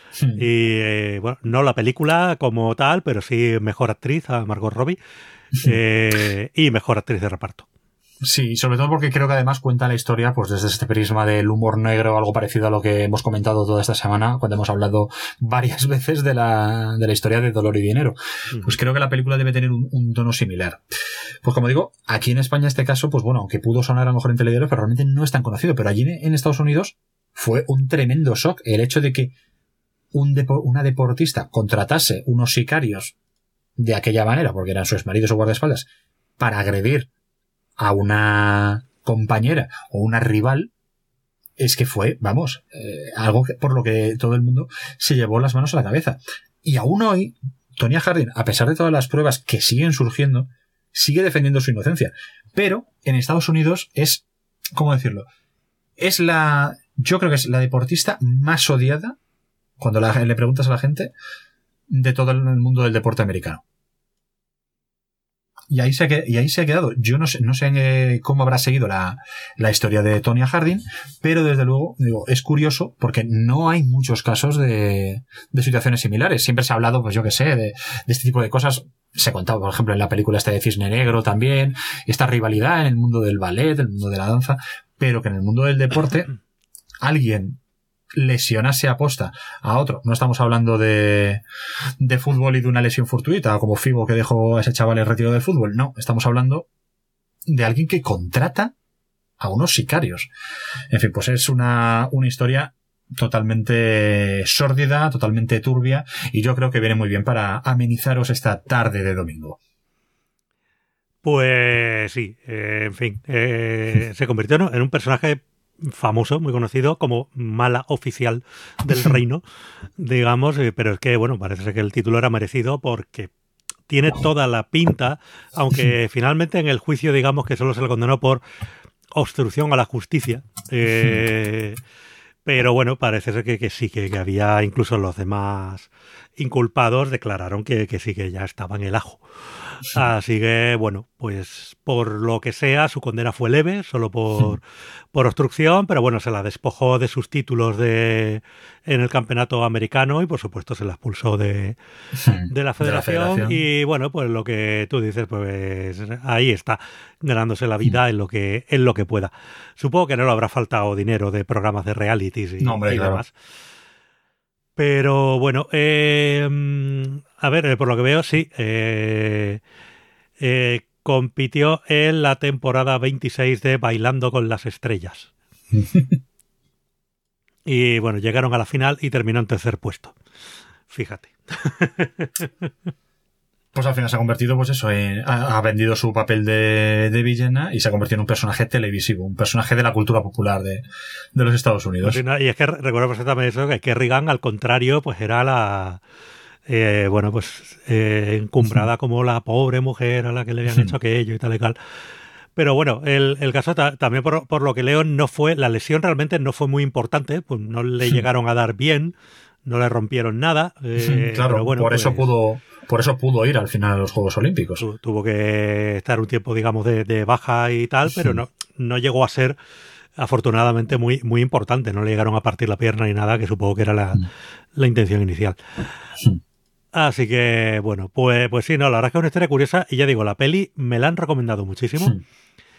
Y eh, bueno, no la película como tal, pero sí mejor actriz a Margot Robbie. Eh, y mejor actriz de reparto. Sí, sobre todo porque creo que además cuenta la historia pues desde este prisma del humor negro, algo parecido a lo que hemos comentado toda esta semana cuando hemos hablado varias veces de la, de la historia de Dolor y Dinero. Uh-huh. Pues creo que la película debe tener un, un tono similar. Pues como digo, aquí en España este caso, pues bueno, aunque pudo sonar a lo mejor en telediario, pero realmente no es tan conocido. Pero allí en, en Estados Unidos fue un tremendo shock el hecho de que un depo, una deportista contratase unos sicarios de aquella manera, porque eran sus maridos o guardaespaldas, para agredir a una compañera o una rival, es que fue, vamos, eh, algo que, por lo que todo el mundo se llevó las manos a la cabeza. Y aún hoy, Tonya Harding, a pesar de todas las pruebas que siguen surgiendo, sigue defendiendo su inocencia. Pero en Estados Unidos es, ¿cómo decirlo? Es la, yo creo que es la deportista más odiada, cuando la, le preguntas a la gente, de todo el mundo del deporte americano. Y ahí se ha, y ahí se ha quedado. Yo no sé, no sé cómo habrá seguido la, la historia de Tonya Harding, pero desde luego, digo, es curioso porque no hay muchos casos de, de situaciones similares. Siempre se ha hablado, pues yo qué sé, de, de este tipo de cosas. Se contaba, por ejemplo, en la película esta de Cisne Negro también, esta rivalidad en el mundo del ballet, el mundo de la danza, pero que en el mundo del deporte alguien lesionase a posta a otro. No estamos hablando de, de fútbol y de una lesión fortuita, como Figo que dejó a ese chaval el retiro del fútbol. No, estamos hablando de alguien que contrata a unos sicarios. En fin, pues es una, una historia totalmente sórdida, totalmente turbia, y yo creo que viene muy bien para amenizaros esta tarde de domingo. Pues sí, eh, en fin, eh, se convirtió en un personaje famoso, muy conocido, como mala oficial del reino, digamos, eh, pero es que, bueno, parece ser que el título era merecido porque tiene toda la pinta, aunque finalmente en el juicio, digamos, que solo se le condenó por obstrucción a la justicia, eh, pero bueno, parece ser que, que sí, que, que había incluso los demás inculpados declararon que, que sí, que ya estaba en el ajo. Así que, bueno, pues por lo que sea, su condena fue leve, solo por, por obstrucción, pero bueno, se la despojó de sus títulos de en el campeonato americano y por supuesto se la expulsó de, de, la, federación, de la federación. Y bueno, pues lo que tú dices, pues ahí está, ganándose la vida en lo que, en lo que pueda. Supongo que no le habrá faltado dinero de programas de realities y, no, hombre, y claro. demás. Pero bueno, eh, a ver, eh, por lo que veo, sí, eh, eh, compitió en la temporada veintiséis de Bailando con las Estrellas. Y bueno, llegaron a la final y terminó en tercer puesto. Fíjate. Pues al final se ha convertido, pues eso, en, ha, ha vendido su papel de, de villana y se ha convertido en un personaje televisivo, un personaje de la cultura popular de, de los Estados Unidos. Pues, y es que recuerdo perfectamente eso, que Kerrigan, al contrario, pues era la, eh, bueno, pues eh, encumbrada como la pobre mujer a la que le habían hecho aquello y tal y tal. Pero bueno, el, el caso ta, también por, por lo que leo, no fue, la lesión realmente no fue muy importante, pues no le llegaron a dar bien, no le rompieron nada. Eh, claro, pero bueno, por pues, eso pudo, por eso pudo ir al final a los Juegos Olímpicos. Tu, tuvo que estar un tiempo, digamos, de, de baja y tal, pero no, no llegó a ser, afortunadamente, muy, muy importante. No le llegaron a partir la pierna ni nada, que supongo que era la, la intención inicial. Así que, bueno, pues, pues sí, no, la verdad es que es una historia curiosa y ya digo, la peli me la han recomendado muchísimo. Sí.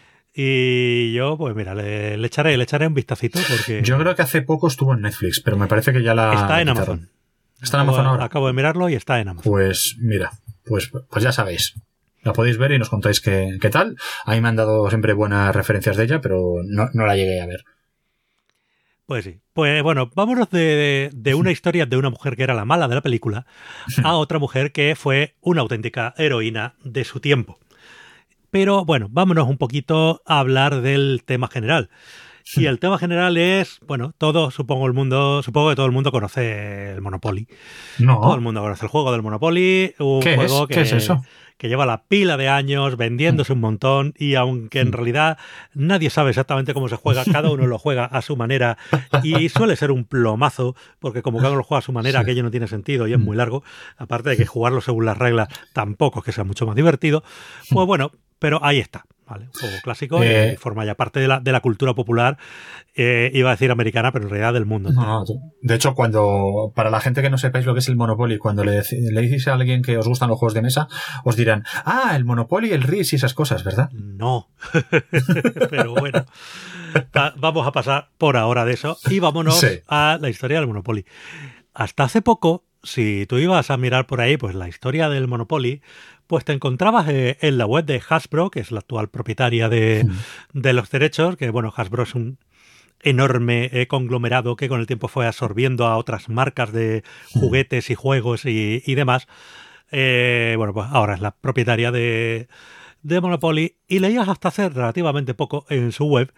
Y yo, pues mira, le, le, echaré, le echaré un vistacito porque... Yo creo que hace poco estuvo en Netflix, pero me parece que ya la... Está en Amazon. ¿Está en Amazon ahora? Acabo de mirarlo y está en Amazon. Pues mira, pues, pues ya sabéis. La podéis ver y nos contáis qué, qué tal. A mí me han dado siempre buenas referencias de ella, pero no, no la llegué a ver. Pues sí. Pues bueno, vámonos de, de, de una historia de una mujer que era la mala de la película a otra mujer que fue una auténtica heroína de su tiempo. Pero bueno, vámonos un poquito a hablar del tema general. Y el tema general es, bueno, todo, supongo el mundo, supongo que todo el mundo conoce el Monopoly. No. Todo el mundo conoce el juego del Monopoly, un ¿Qué juego es? que, ¿Qué es eso? que lleva la pila de años vendiéndose un montón y aunque en realidad nadie sabe exactamente cómo se juega, cada uno lo juega a su manera y suele ser un plomazo, porque como cada uno lo juega a su manera, sí. aquello no tiene sentido y es muy largo, aparte de que jugarlo según las reglas tampoco es que sea mucho más divertido, pues bueno, pero ahí está. Vale, un juego clásico eh, y forma ya parte de la, de la cultura popular, eh, iba a decir americana, pero en realidad del mundo. No, de hecho, cuando para la gente que no sepáis lo que es el Monopoly, cuando le, le dices a alguien que os gustan los juegos de mesa, os dirán, ah, el Monopoly, el R I S y esas cosas, ¿verdad? No, pero bueno, va, vamos a pasar por ahora de eso y vámonos sí. a la historia del Monopoly. Hasta hace poco, si tú ibas a mirar por ahí, pues la historia del Monopoly, pues te encontrabas eh, en la web de Hasbro, que es la actual propietaria de, mm. de los derechos, que bueno, Hasbro es un enorme eh, conglomerado que con el tiempo fue absorbiendo a otras marcas de juguetes y juegos y, y demás. Eh, bueno, pues ahora es la propietaria de, de Monopoly y leías hasta hace relativamente poco en su web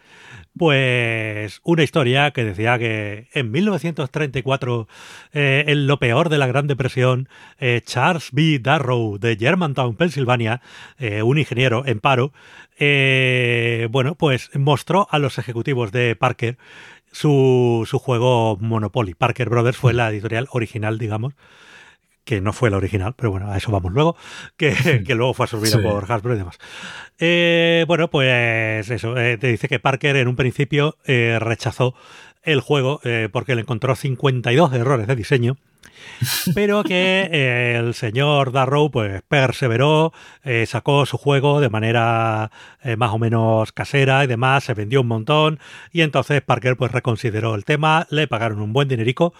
pues una historia que decía que en mil novecientos treinta y cuatro, eh, en lo peor de la Gran Depresión, eh, Charles B. Darrow de Germantown, Pensilvania, eh, un ingeniero en paro, eh, bueno, pues mostró a los ejecutivos de Parker su, su juego Monopoly. Parker Brothers fue la editorial original, digamos, que no fue la original, pero bueno, a eso vamos luego, que, que luego fue absorbida sí. por Hasbro y demás. Eh, bueno, pues eso, eh, te dice que Parker en un principio eh, rechazó el juego eh, porque le encontró cincuenta y dos errores de diseño, pero que eh, el señor Darrow pues perseveró, eh, sacó su juego de manera eh, más o menos casera y demás, se vendió un montón y entonces Parker pues reconsideró el tema, le pagaron un buen dinerico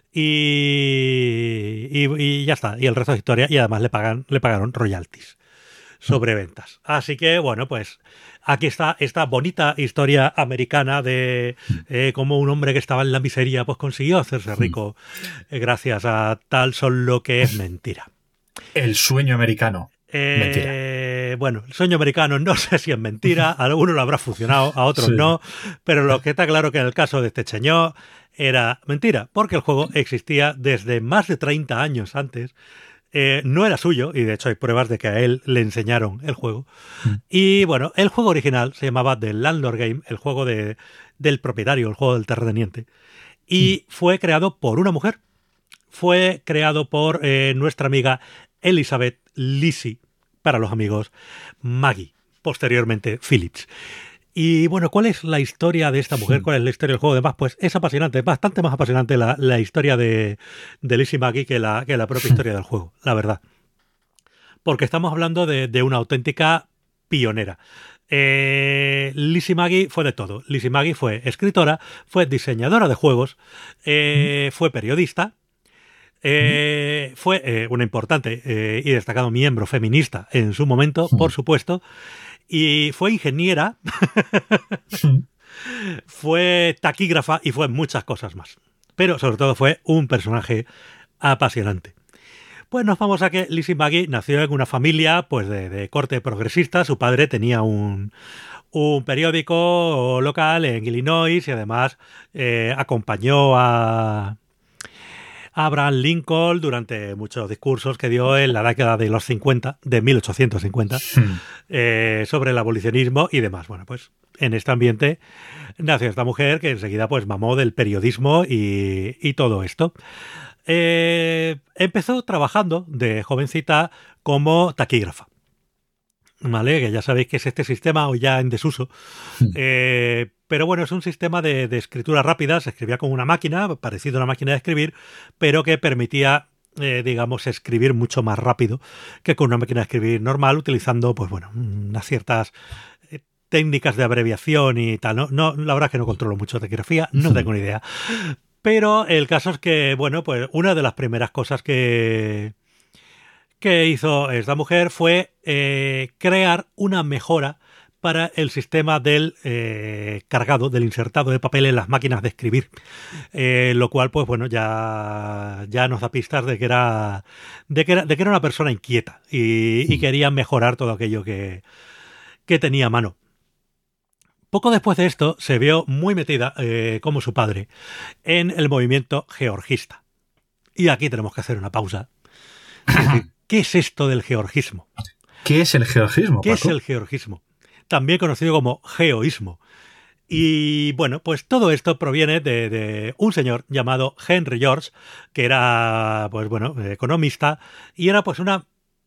y, y, y ya está, y el resto de historia, y además le pagan, le pagaron royalties sobre ventas. Así que bueno, pues aquí está esta bonita historia americana de eh, cómo un hombre que estaba en la miseria pues consiguió hacerse rico eh, gracias a tal solo que es mentira. El sueño americano. Eh, mentira. Bueno, el sueño americano no sé si es mentira, a algunos lo habrá funcionado, a otros sí. no, pero lo que está claro que en el caso de este señor era mentira, porque el juego existía desde más de treinta años antes. Eh, no era suyo, y de hecho hay pruebas de que a él le enseñaron el juego. Mm. Y bueno, el juego original se llamaba The Landlord Game, el juego de, del propietario, el juego del terrateniente. Y mm. fue creado por una mujer. Fue creado por eh, nuestra amiga Elizabeth Lisi, para los amigos Maggie, posteriormente Phillips. Y bueno, ¿cuál es la historia de esta mujer? ¿Cuál es la historia del juego? Además, pues es apasionante, es bastante más apasionante la, la historia de, de Lizzie Maggie que la, que la propia historia del juego, la verdad. Porque estamos hablando de, de una auténtica pionera. Eh, Lizzie Maggie fue de todo. Lizzie Maggie fue escritora, fue diseñadora de juegos, eh, fue periodista, eh, fue eh, una importante eh, y destacado miembro feminista en su momento, por supuesto. Y fue ingeniera, fue taquígrafa y fue muchas cosas más. Pero sobre todo fue un personaje apasionante. Pues nos vamos a que Lizzie Maggie nació en una familia pues de, de corte progresista. Su padre tenía un, un periódico local en Illinois y además eh, acompañó a... Abraham Lincoln durante muchos discursos que dio en la década de los cincuenta, de mil ochocientos cincuenta, hmm. eh, sobre el abolicionismo y demás. Bueno, pues en este ambiente nació esta mujer que enseguida pues mamó del periodismo y, y todo esto. Eh, empezó trabajando de jovencita como taquígrafa. ¿Vale? Que ya sabéis que es este sistema hoy ya en desuso. Hmm. Eh, pero bueno, es un sistema de, de escritura rápida. Se escribía con una máquina, parecido a una máquina de escribir, pero que permitía, eh, digamos, escribir mucho más rápido que con una máquina de escribir normal, utilizando, pues bueno, unas ciertas eh, técnicas de abreviación y tal. No, no, la verdad es que no controlo mucho taquigrafía, no tengo ni idea. Pero el caso es que, bueno, pues una de las primeras cosas que... que hizo esta mujer fue eh, crear una mejora para el sistema del eh, cargado, del insertado de papel en las máquinas de escribir. Eh, lo cual, pues bueno, ya, ya nos da pistas de que era, de que era, de que era una persona inquieta y, y quería mejorar todo aquello que, que tenía a mano. Poco después de esto se vio muy metida, eh, como su padre, en el movimiento georgista. Y aquí tenemos que hacer una pausa. ¿Qué es esto del georgismo? ¿Qué es el georgismo, ¿Qué Paco? es el georgismo? También conocido como geoísmo. Y bueno, pues todo esto proviene de, de un señor llamado Henry George, que era, pues bueno, economista, y era pues una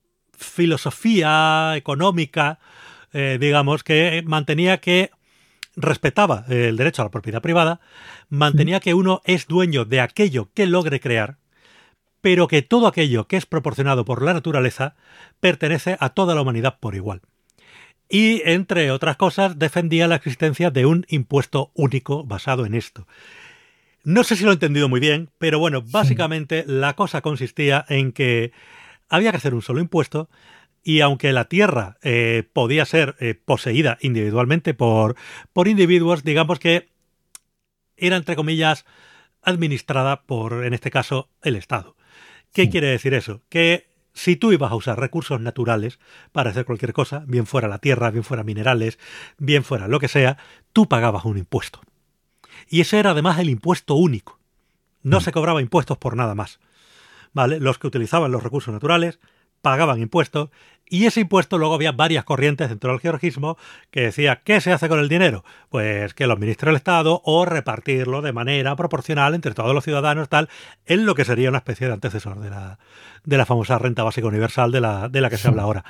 filosofía económica, eh, digamos, que mantenía que respetaba el derecho a la propiedad privada, mantenía que uno es dueño de aquello que logre crear, pero que todo aquello que es proporcionado por la naturaleza pertenece a toda la humanidad por igual. Y, entre otras cosas, defendía la existencia de un impuesto único basado en esto. No sé si lo he entendido muy bien, pero bueno, básicamente sí. La cosa consistía en que había que hacer un solo impuesto y aunque la tierra eh, podía ser eh, poseída individualmente por, por individuos, digamos que era, entre comillas, administrada por, en este caso, el Estado. ¿Qué sí. quiere decir eso? Que si tú ibas a usar recursos naturales para hacer cualquier cosa, bien fuera la tierra, bien fuera minerales, bien fuera lo que sea, tú pagabas un impuesto. Y ese era además el impuesto único. No mm. se cobraba impuestos por nada más. ¿Vale? Los que utilizaban los recursos naturales pagaban impuestos y ese impuesto luego había varias corrientes dentro del georgismo que decía ¿qué se hace con el dinero? Pues que lo administre el Estado o repartirlo de manera proporcional entre todos los ciudadanos, tal, en lo que sería una especie de antecesor de la, de la famosa renta básica universal de la, de la que se habla ahora.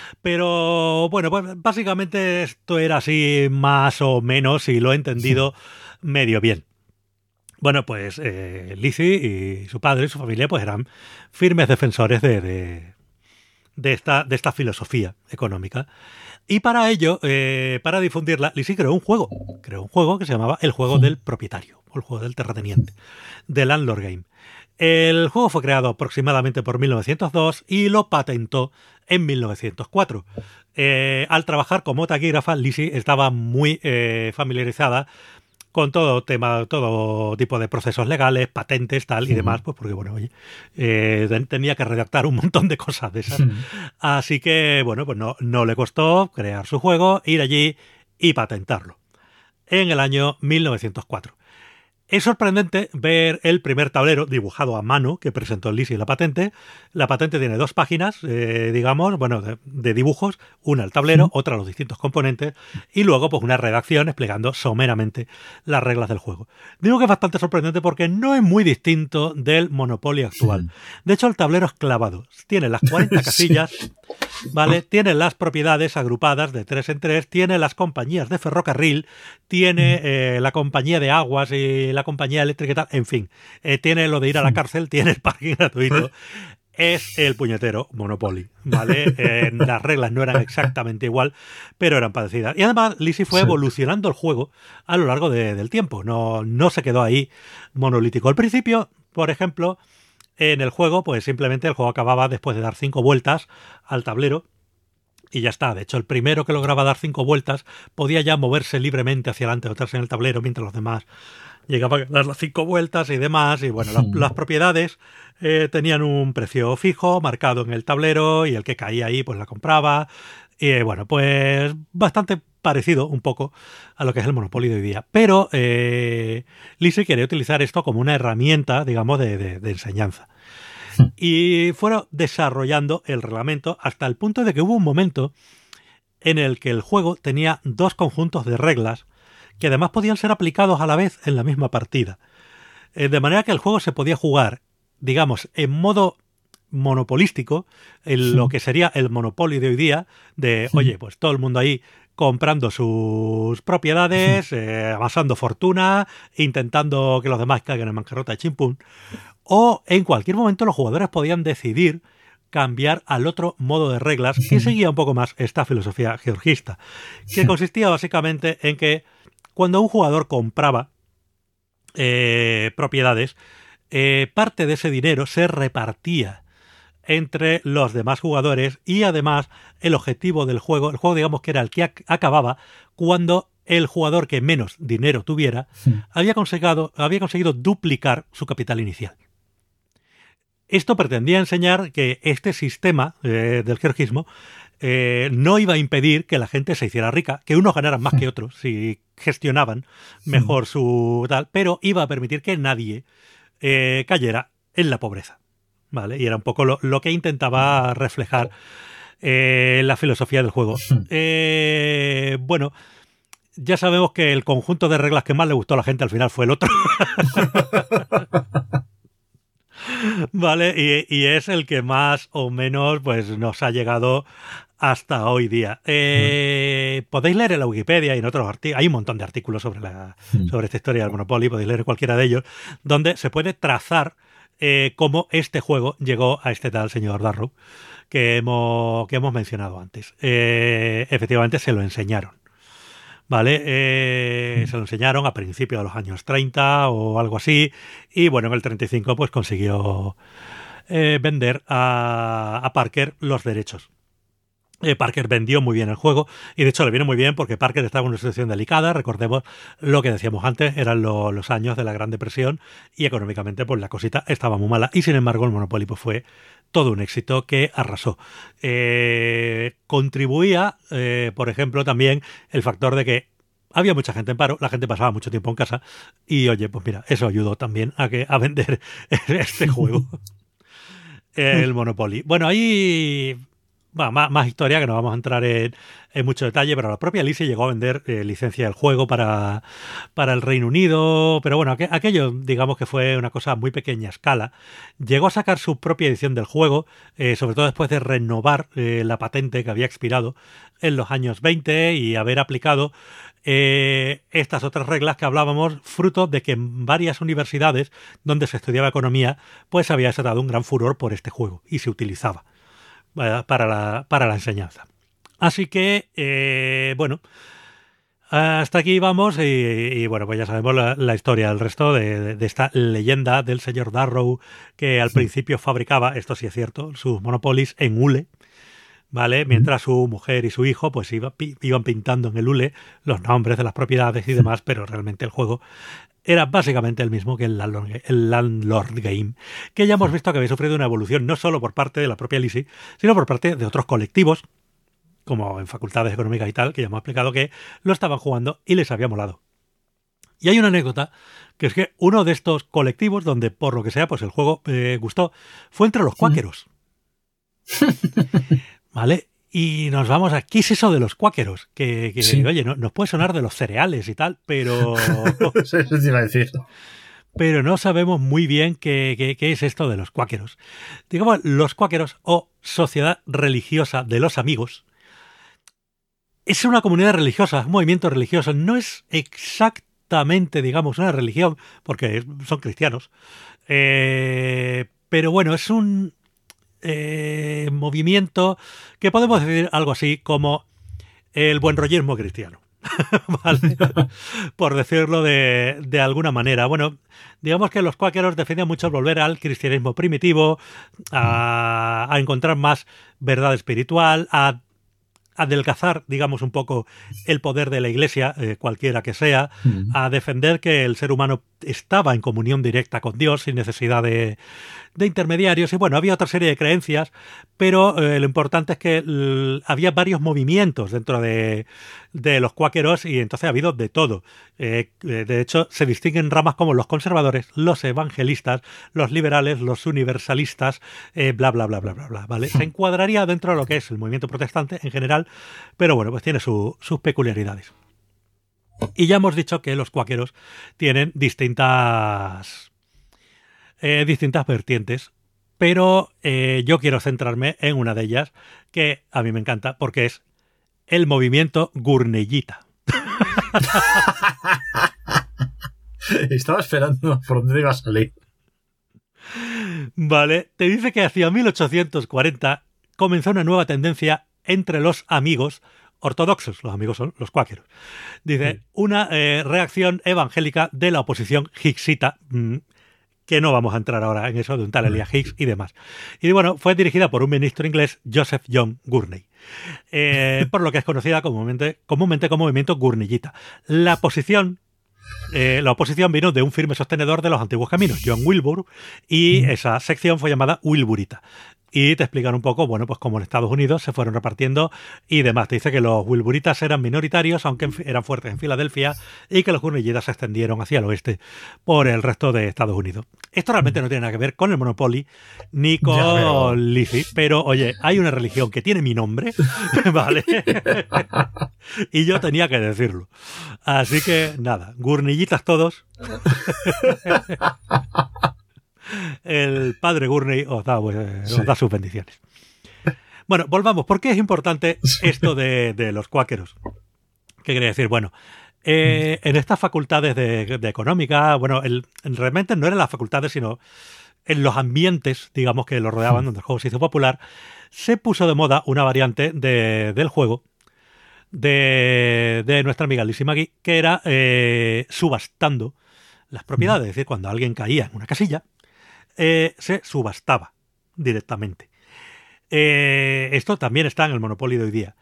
Pero bueno, pues básicamente esto era así más o menos y lo he entendido medio bien. Bueno, pues eh, Lizzie y su padre y su familia pues eran firmes defensores de... de De esta, de esta filosofía económica. Y para ello, eh, para difundirla, Lizzie creó un juego. Creó un juego que se llamaba el juego del propietario, o el juego del terrateniente, The Landlord Game. El juego fue creado aproximadamente por mil novecientos dos y lo patentó en mil novecientos cuatro. Eh, al trabajar como taquígrafa, Lizzie estaba muy eh, familiarizada con todo tema, todo tipo de procesos legales, patentes, tal y uh-huh. demás, pues porque, bueno, oye, eh, tenía que redactar un montón de cosas de esas. Uh-huh. Así que, bueno, pues no, no le costó crear su juego, ir allí y patentarlo. En el año mil novecientos cuatro. Es sorprendente ver el primer tablero dibujado a mano que presentó Lizzie la patente. La patente tiene dos páginas, eh, digamos, bueno, de, de dibujos, una al tablero, sí. otra a los distintos componentes, y luego pues una redacción explicando someramente las reglas del juego. Digo que es bastante sorprendente porque no es muy distinto del Monopoly actual. Sí. De hecho, el tablero es clavado. Tiene las cuarenta casillas, sí. ¿vale? Tiene las propiedades agrupadas de tres en tres, tiene las compañías de ferrocarril, tiene eh, la compañía de aguas y la compañía eléctrica y tal, en fin, eh, tiene lo de ir a la cárcel, tiene el parking gratuito, es el puñetero Monopoly, ¿vale? Eh, las reglas no eran exactamente igual, pero eran parecidas. Y además Lizzie fue sí. evolucionando el juego a lo largo de, del tiempo, no, no se quedó ahí monolítico. Al principio, por ejemplo, en el juego, pues simplemente el juego acababa después de dar cinco vueltas al tablero, y ya está. De hecho, el primero que lograba dar cinco vueltas podía ya moverse libremente hacia adelante o atrás en el tablero, mientras los demás llegaban a dar las cinco vueltas y demás. Y bueno, las, las propiedades eh, tenían un precio fijo marcado en el tablero y el que caía ahí pues la compraba. Y bueno, pues bastante parecido un poco a lo que es el Monopoly de hoy día. Pero eh, Lise quería utilizar esto como una herramienta, digamos, de, de, de enseñanza. Y fueron desarrollando el reglamento hasta el punto de que hubo un momento en el que el juego tenía dos conjuntos de reglas que además podían ser aplicados a la vez en la misma partida. Eh, de manera que el juego se podía jugar, digamos, en modo monopolístico, en sí. lo que sería el Monopoly de hoy día, de, sí. oye, pues todo el mundo ahí comprando sus propiedades, sí. eh, amasando fortuna, intentando que los demás caigan en bancarrota de chimpún. O en cualquier momento los jugadores podían decidir cambiar al otro modo de reglas que seguía un poco más esta filosofía georgista, que consistía básicamente en que cuando un jugador compraba eh, propiedades, eh, parte de ese dinero se repartía entre los demás jugadores y además el objetivo del juego, el juego digamos que era el que ac- acababa cuando el jugador que menos dinero tuviera sí. había conseguido, había conseguido duplicar su capital inicial. Esto pretendía enseñar que este sistema eh, del georgismo eh, no iba a impedir que la gente se hiciera rica, que unos ganaran más que otros si gestionaban mejor su tal, pero iba a permitir que nadie eh, cayera en la pobreza. ¿Vale? Y era un poco lo, lo que intentaba reflejar eh, la filosofía del juego. Eh, bueno, ya sabemos que el conjunto de reglas que más le gustó a la gente al final fue el otro. Vale, y, y es el que más o menos pues nos ha llegado hasta hoy día. Eh, mm. Podéis leer en la Wikipedia y en otros artículos, hay un montón de artículos sobre, la, mm. sobre esta historia del Monopoly, podéis leer cualquiera de ellos, donde se puede trazar eh, cómo este juego llegó a este tal señor Darrow que hemos, que hemos mencionado antes. Eh, efectivamente se lo enseñaron. ¿Vale? Eh, mm. Se lo enseñaron a principios de los años treinta o algo así, y bueno, en el treinta y cinco pues consiguió eh, vender a, a Parker los derechos. Eh, Parker vendió muy bien el juego, y de hecho le viene muy bien porque Parker estaba en una situación delicada. Recordemos lo que decíamos antes, eran lo, los años de la Gran Depresión y económicamente pues la cosita estaba muy mala, y sin embargo el Monopoly pues fue todo un éxito que arrasó. Eh, contribuía, eh, por ejemplo, también el factor de que había mucha gente en paro, la gente pasaba mucho tiempo en casa, y oye, pues mira, eso ayudó también a, que, a vender este juego, el Monopoly. Bueno, ahí... Bueno, más, más historia, que no vamos a entrar en, en mucho detalle, pero la propia Lise llegó a vender eh, licencia del juego para, para el Reino Unido, pero bueno, aqu- aquello digamos que fue una cosa a muy pequeña escala. Llegó a sacar su propia edición del juego, eh, sobre todo después de renovar eh, la patente que había expirado en los años veinte y haber aplicado eh, estas otras reglas que hablábamos, fruto de que en varias universidades donde se estudiaba economía, pues había desatado un gran furor por este juego y se utilizaba para la, para la enseñanza. Así que, eh, bueno, hasta aquí vamos y, y bueno, pues ya sabemos la, la historia, el resto de, de, de esta leyenda del señor Darrow, que al sí. principio fabricaba, esto sí es cierto, sus Monopolies en hule, ¿vale? Mientras su mujer y su hijo pues iba, iban pintando en el hule los nombres de las propiedades y demás, pero realmente el juego era básicamente el mismo que el Landlord, el Landlord Game, que ya hemos visto que había sufrido una evolución no solo por parte de la propia Lise, sino por parte de otros colectivos, como en facultades económicas y tal, que ya hemos explicado que lo estaban jugando y les había molado. Y hay una anécdota, que es que uno de estos colectivos, donde por lo que sea, pues el juego eh, gustó, fue entre los cuáqueros. ¿Vale? Y nos vamos a... ¿Qué es eso de los cuáqueros? Que, que sí. oye, no, nos puede sonar de los cereales y tal, pero... Eso te iba a decir. Pero no sabemos muy bien qué, qué, qué es esto de los cuáqueros. Digamos, los cuáqueros o Sociedad Religiosa de los Amigos es una comunidad religiosa, un movimiento religioso. No es exactamente, digamos, una religión, porque son cristianos. Eh, pero bueno, es un... Eh, movimiento que podemos decir algo así como el buenrollismo cristiano. ¿Vale? Por decirlo de, de alguna manera. Bueno, digamos que los cuáqueros defienden mucho volver al cristianismo primitivo, a, a encontrar más verdad espiritual, a adelgazar, digamos, un poco el poder de la Iglesia, eh, cualquiera que sea, mm. a defender que el ser humano estaba en comunión directa con Dios sin necesidad de, de intermediarios y bueno, había otra serie de creencias, pero eh, lo importante es que l, había varios movimientos dentro de, de los cuáqueros y entonces ha habido de todo. Eh, de hecho, se distinguen ramas como los conservadores, los evangelistas, los liberales, los universalistas, eh, bla, bla, bla, bla, bla, bla, ¿vale? Se encuadraría dentro de lo que es el movimiento protestante en general, pero bueno, pues tiene su, sus peculiaridades. Y ya hemos dicho que los cuáqueros tienen distintas, eh, distintas vertientes, pero eh, yo quiero centrarme en una de ellas que a mí me encanta porque es el movimiento gurneyita. Estaba esperando por dónde iba a salir. Vale, te dice que hacia mil ochocientos cuarenta comenzó una nueva tendencia entre los amigos ortodoxos, los amigos son los cuáqueros. Dice, sí. una eh, reacción evangélica de la oposición hicksita, mmm, que no vamos a entrar ahora en eso, de un tal Elias Hicks y demás. Y bueno, fue dirigida por un ministro inglés, Joseph John Gurney, eh, por lo que es conocida comúnmente, comúnmente como movimiento gurneyita. La posición Eh, la oposición vino de un firme sostenedor de los antiguos caminos, John Wilbur, y esa sección fue llamada Wilburita. Y te explican un poco, bueno, pues cómo en Estados Unidos se fueron repartiendo y demás. Te dice que los Wilburitas eran minoritarios, aunque eran fuertes en Filadelfia, y que los Gurneyitas se extendieron hacia el oeste por el resto de Estados Unidos. Esto realmente no tiene nada que ver con el Monopoly ni con ya, pero... Lizzie, pero oye, hay una religión que tiene mi nombre, ¿vale? Y yo tenía que decirlo. Así que nada, Gurneyitas todos. El padre Gurney os da, pues, sí. os da sus bendiciones. Bueno, volvamos. ¿Por qué es importante esto de, de los cuáqueros? ¿Qué quiere decir? Bueno, eh, en estas facultades de, de económica, bueno, el, realmente no eran las facultades, sino en los ambientes, digamos, que lo rodeaban, donde el juego se hizo popular, se puso de moda una variante de, del juego de, de nuestra amiga Lizzie McGee, que era eh, subastando las propiedades. Es decir, cuando alguien caía en una casilla, Eh, se subastaba directamente. Eh, esto también está en el Monopoly de hoy día.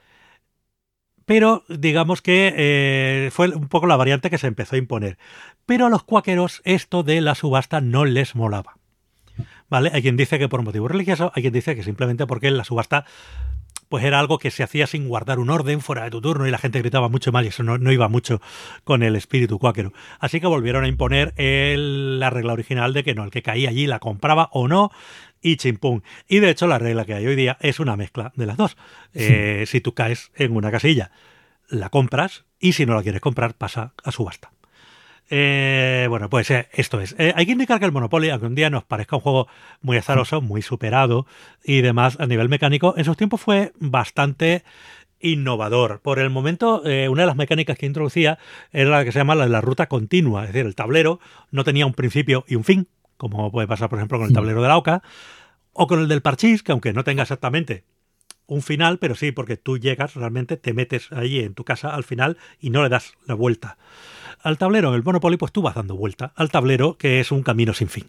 Pero digamos que eh, fue un poco la variante que se empezó a imponer. Pero a los cuáqueros esto de la subasta no les molaba. ¿Vale? Hay quien dice que por motivo religioso, hay quien dice que simplemente porque la subasta pues era algo que se hacía sin guardar un orden fuera de tu turno y la gente gritaba mucho mal y eso no, no iba mucho con el espíritu cuáquero. Así que volvieron a imponer el, la regla original de que no, el que caía allí la compraba o no y chimpún. Y de hecho la regla que hay hoy día es una mezcla de las dos. Eh, sí. Si tú caes en una casilla, la compras y si no la quieres comprar pasa a subasta. Eh, bueno, pues eh, esto es. Eh, hay que indicar que el Monopoly, aunque un día nos parezca un juego muy azaroso, muy superado y demás a nivel mecánico, en sus tiempos fue bastante innovador. Por el momento, eh, una de las mecánicas que introducía era la que se llama la de la ruta continua. Es decir, el tablero no tenía un principio y un fin, como puede pasar, por ejemplo, con el tablero de la oca, o con el del parchís, que aunque no tenga exactamente un final, pero sí, porque tú llegas, realmente te metes ahí en tu casa al final y no le das la vuelta al tablero. En el Monopoly, pues tú vas dando vuelta al tablero, que es un camino sin fin.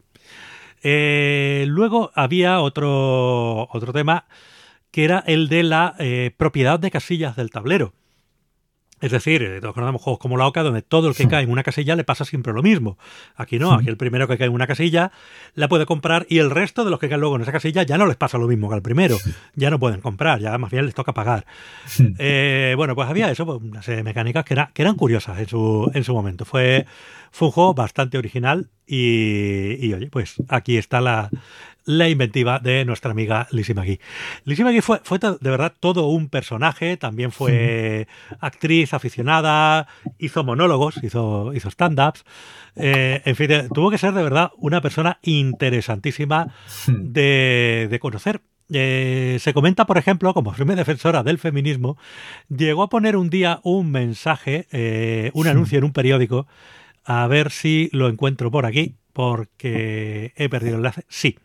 Eh, luego había otro, otro tema, que era el de la eh, propiedad de casillas del tablero. Es decir, todos conocemos juegos como la oca, donde todo el que cae en una casilla le pasa siempre lo mismo. Aquí no, aquí el primero que cae en una casilla la puede comprar y el resto de los que caen luego en esa casilla ya no les pasa lo mismo que al primero. Ya no pueden comprar, ya más bien les toca pagar. Eh, bueno, pues había eso, pues, una serie de mecánicas que, era, que eran curiosas en su, en su momento. Fue, fue un juego bastante original y, y oye, pues aquí está la... la inventiva de nuestra amiga Lizzie McGee. Lizzie McGee fue, fue de verdad todo un personaje, también fue sí. actriz aficionada, hizo monólogos, hizo, hizo stand-ups, eh, en fin, tuvo que ser de verdad una persona interesantísima de, de conocer. Eh, se comenta, por ejemplo, como firme defensora del feminismo, llegó a poner un día un mensaje, eh, un anuncio en un periódico, a ver si lo encuentro por aquí, porque he perdido el enlace. Sí.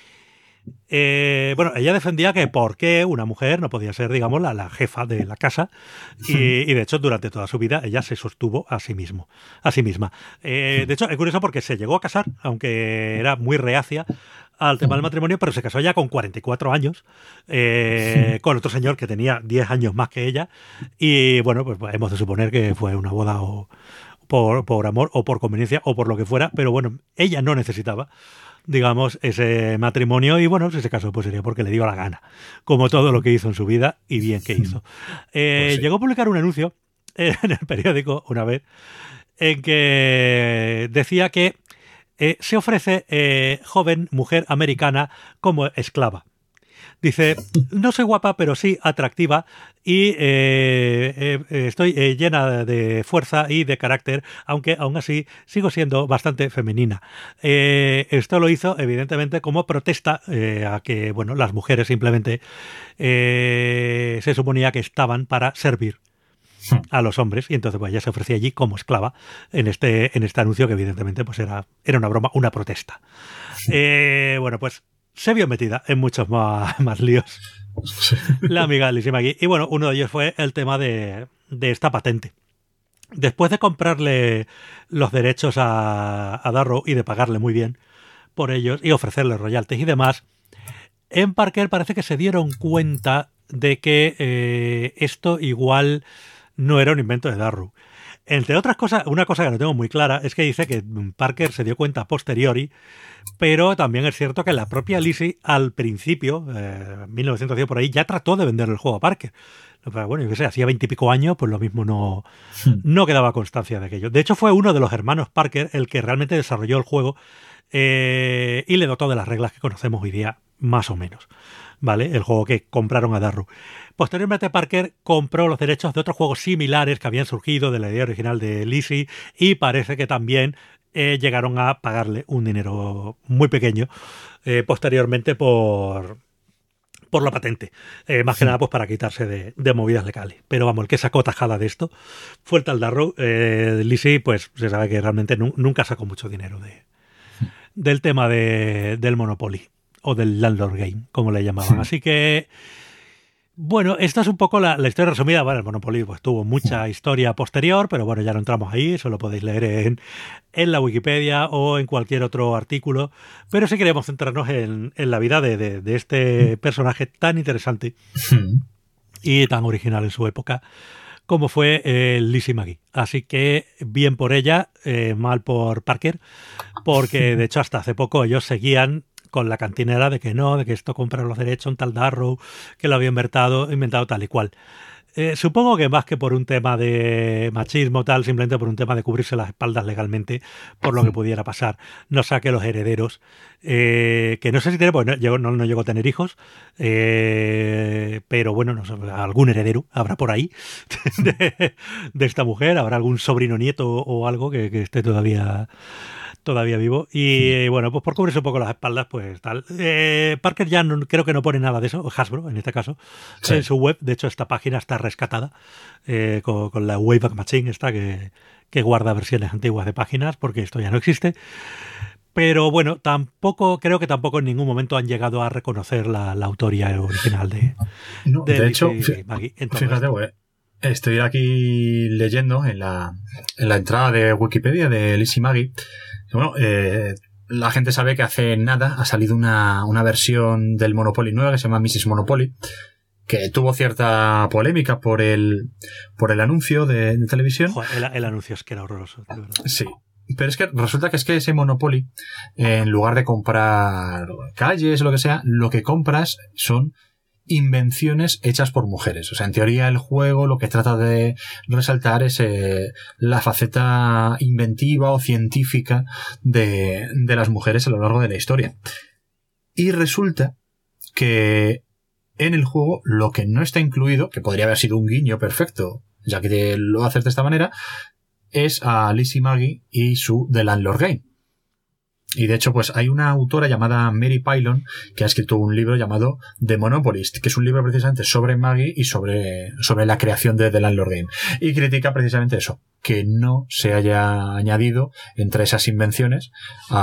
Eh, bueno, ella defendía que por qué una mujer no podía ser, digamos, la, la jefa de la casa y, y de hecho durante toda su vida ella se sostuvo a sí mismo, a sí misma. Eh, de hecho es curioso porque se llegó a casar, aunque era muy reacia al tema del matrimonio, pero se casó ya con cuarenta y cuatro años eh, con otro señor que tenía diez años más que ella y bueno, pues hemos de suponer que fue una boda o Por, por amor o por conveniencia o por lo que fuera, pero bueno, ella no necesitaba digamos, ese matrimonio y bueno, si se casó pues sería porque le dio la gana, como todo lo que hizo en su vida y bien que hizo. Eh, pues sí. Llegó a publicar un anuncio en el periódico una vez en que decía que eh, se ofrece eh, joven mujer americana como esclava. Dice, no soy guapa, pero sí atractiva y eh, eh, estoy eh, llena de fuerza y de carácter, aunque aún así sigo siendo bastante femenina. Eh, esto lo hizo, evidentemente, como protesta eh, a que, bueno, las mujeres simplemente eh, se suponía que estaban para servir a los hombres y entonces pues ella se ofrecía allí como esclava en este, en este anuncio que evidentemente pues era, era una broma, una protesta. Eh, bueno, pues se vio metida en muchos más, más líos sí. la amiga Lizzie McGee. Y bueno, uno de ellos fue el tema de, de esta patente. Después de comprarle los derechos a, a Darrow y de pagarle muy bien por ellos y ofrecerle royalties y demás, en Parker parece que se dieron cuenta de que eh, esto igual no era un invento de Darrow. Entre otras cosas, una cosa que no tengo muy clara es que dice que Parker se dio cuenta a posteriori, pero también es cierto que la propia Lizzie al principio, eh, mil novecientos diez por ahí, ya trató de vender el juego a Parker. Pero bueno, yo qué sé, hacía veintipico años, pues lo mismo no, no quedaba constancia de aquello. De hecho, fue uno de los hermanos Parker el que realmente desarrolló el juego eh, y le dotó de las reglas que conocemos hoy día, más o menos. ¿Vale? El juego que compraron a Darrow. Posteriormente Parker compró los derechos de otros juegos similares que habían surgido de la idea original de Lizzie y parece que también eh, llegaron a pagarle un dinero muy pequeño eh, posteriormente por, por la patente. Eh, más sí. que nada pues para quitarse de, de movidas legales. Pero vamos, el que sacó tajada de esto fue el tal Darrow. Eh, Lizzie pues se sabe que realmente nu- nunca sacó mucho dinero de, del tema de, del Monopoly. O del Landlord Game, como le llamaban. Así que, bueno, esta es un poco la, la historia resumida. Bueno, el Monopoly pues tuvo mucha historia posterior, pero bueno, ya no entramos ahí, eso lo podéis leer en, en la Wikipedia o en cualquier otro artículo. Pero sí queremos centrarnos en, en la vida de, de, de este personaje tan interesante y tan original en su época, como fue eh, Lizzie McGee. Así que bien por ella, eh, mal por Parker, porque de hecho hasta hace poco ellos seguían con la cantinera de que no, de que esto compra los derechos un tal Darrow, que lo había inventado, inventado tal y cual. Eh, supongo que más que por un tema de machismo tal, simplemente por un tema de cubrirse las espaldas legalmente por lo que pudiera pasar. No saque los herederos, eh, que no sé si tiene, pues no llegó, no, no llegó a tener hijos, eh, pero bueno, no sé, algún heredero habrá por ahí de, de esta mujer, habrá algún sobrino nieto o algo que, que esté todavía... todavía vivo y eh, bueno, pues por cubrirse un poco las espaldas pues tal. Eh, Parker ya no, creo que no pone nada de eso, Hasbro en este caso, sí. en su web. De hecho esta página está rescatada eh, con, con la Wayback Machine esta que, que guarda versiones antiguas de páginas porque esto ya no existe. Pero bueno, tampoco creo que tampoco en ningún momento han llegado a reconocer la, la autoría original de, no, de, de hecho, Maggie. Fíjate, güey. Estoy aquí leyendo en la, en la entrada de Wikipedia de Lizzie McGee. Bueno, eh, la gente sabe que hace nada ha salido una, una versión del Monopoly nueva que se llama missus Monopoly, que tuvo cierta polémica por el, por el anuncio de, de televisión. Joder, el, el anuncio es que era horroroso, de verdad. Sí. Pero es que resulta que es que ese Monopoly, en lugar de comprar calles o lo que sea, lo que compras son invenciones hechas por mujeres. O sea, en teoría el juego lo que trata de resaltar es eh, la faceta inventiva o científica de, de las mujeres a lo largo de la historia. Y resulta que en el juego lo que no está incluido, que podría haber sido un guiño perfecto, ya que lo haces de esta manera, es a Lizzie McGee y su The Landlord Game. Y de hecho, pues hay una autora llamada Mary Pylon que ha escrito un libro llamado The Monopolist, que es un libro precisamente sobre Maggie y sobre, sobre la creación de The Landlord Game. Y critica precisamente eso, que no se haya añadido entre esas invenciones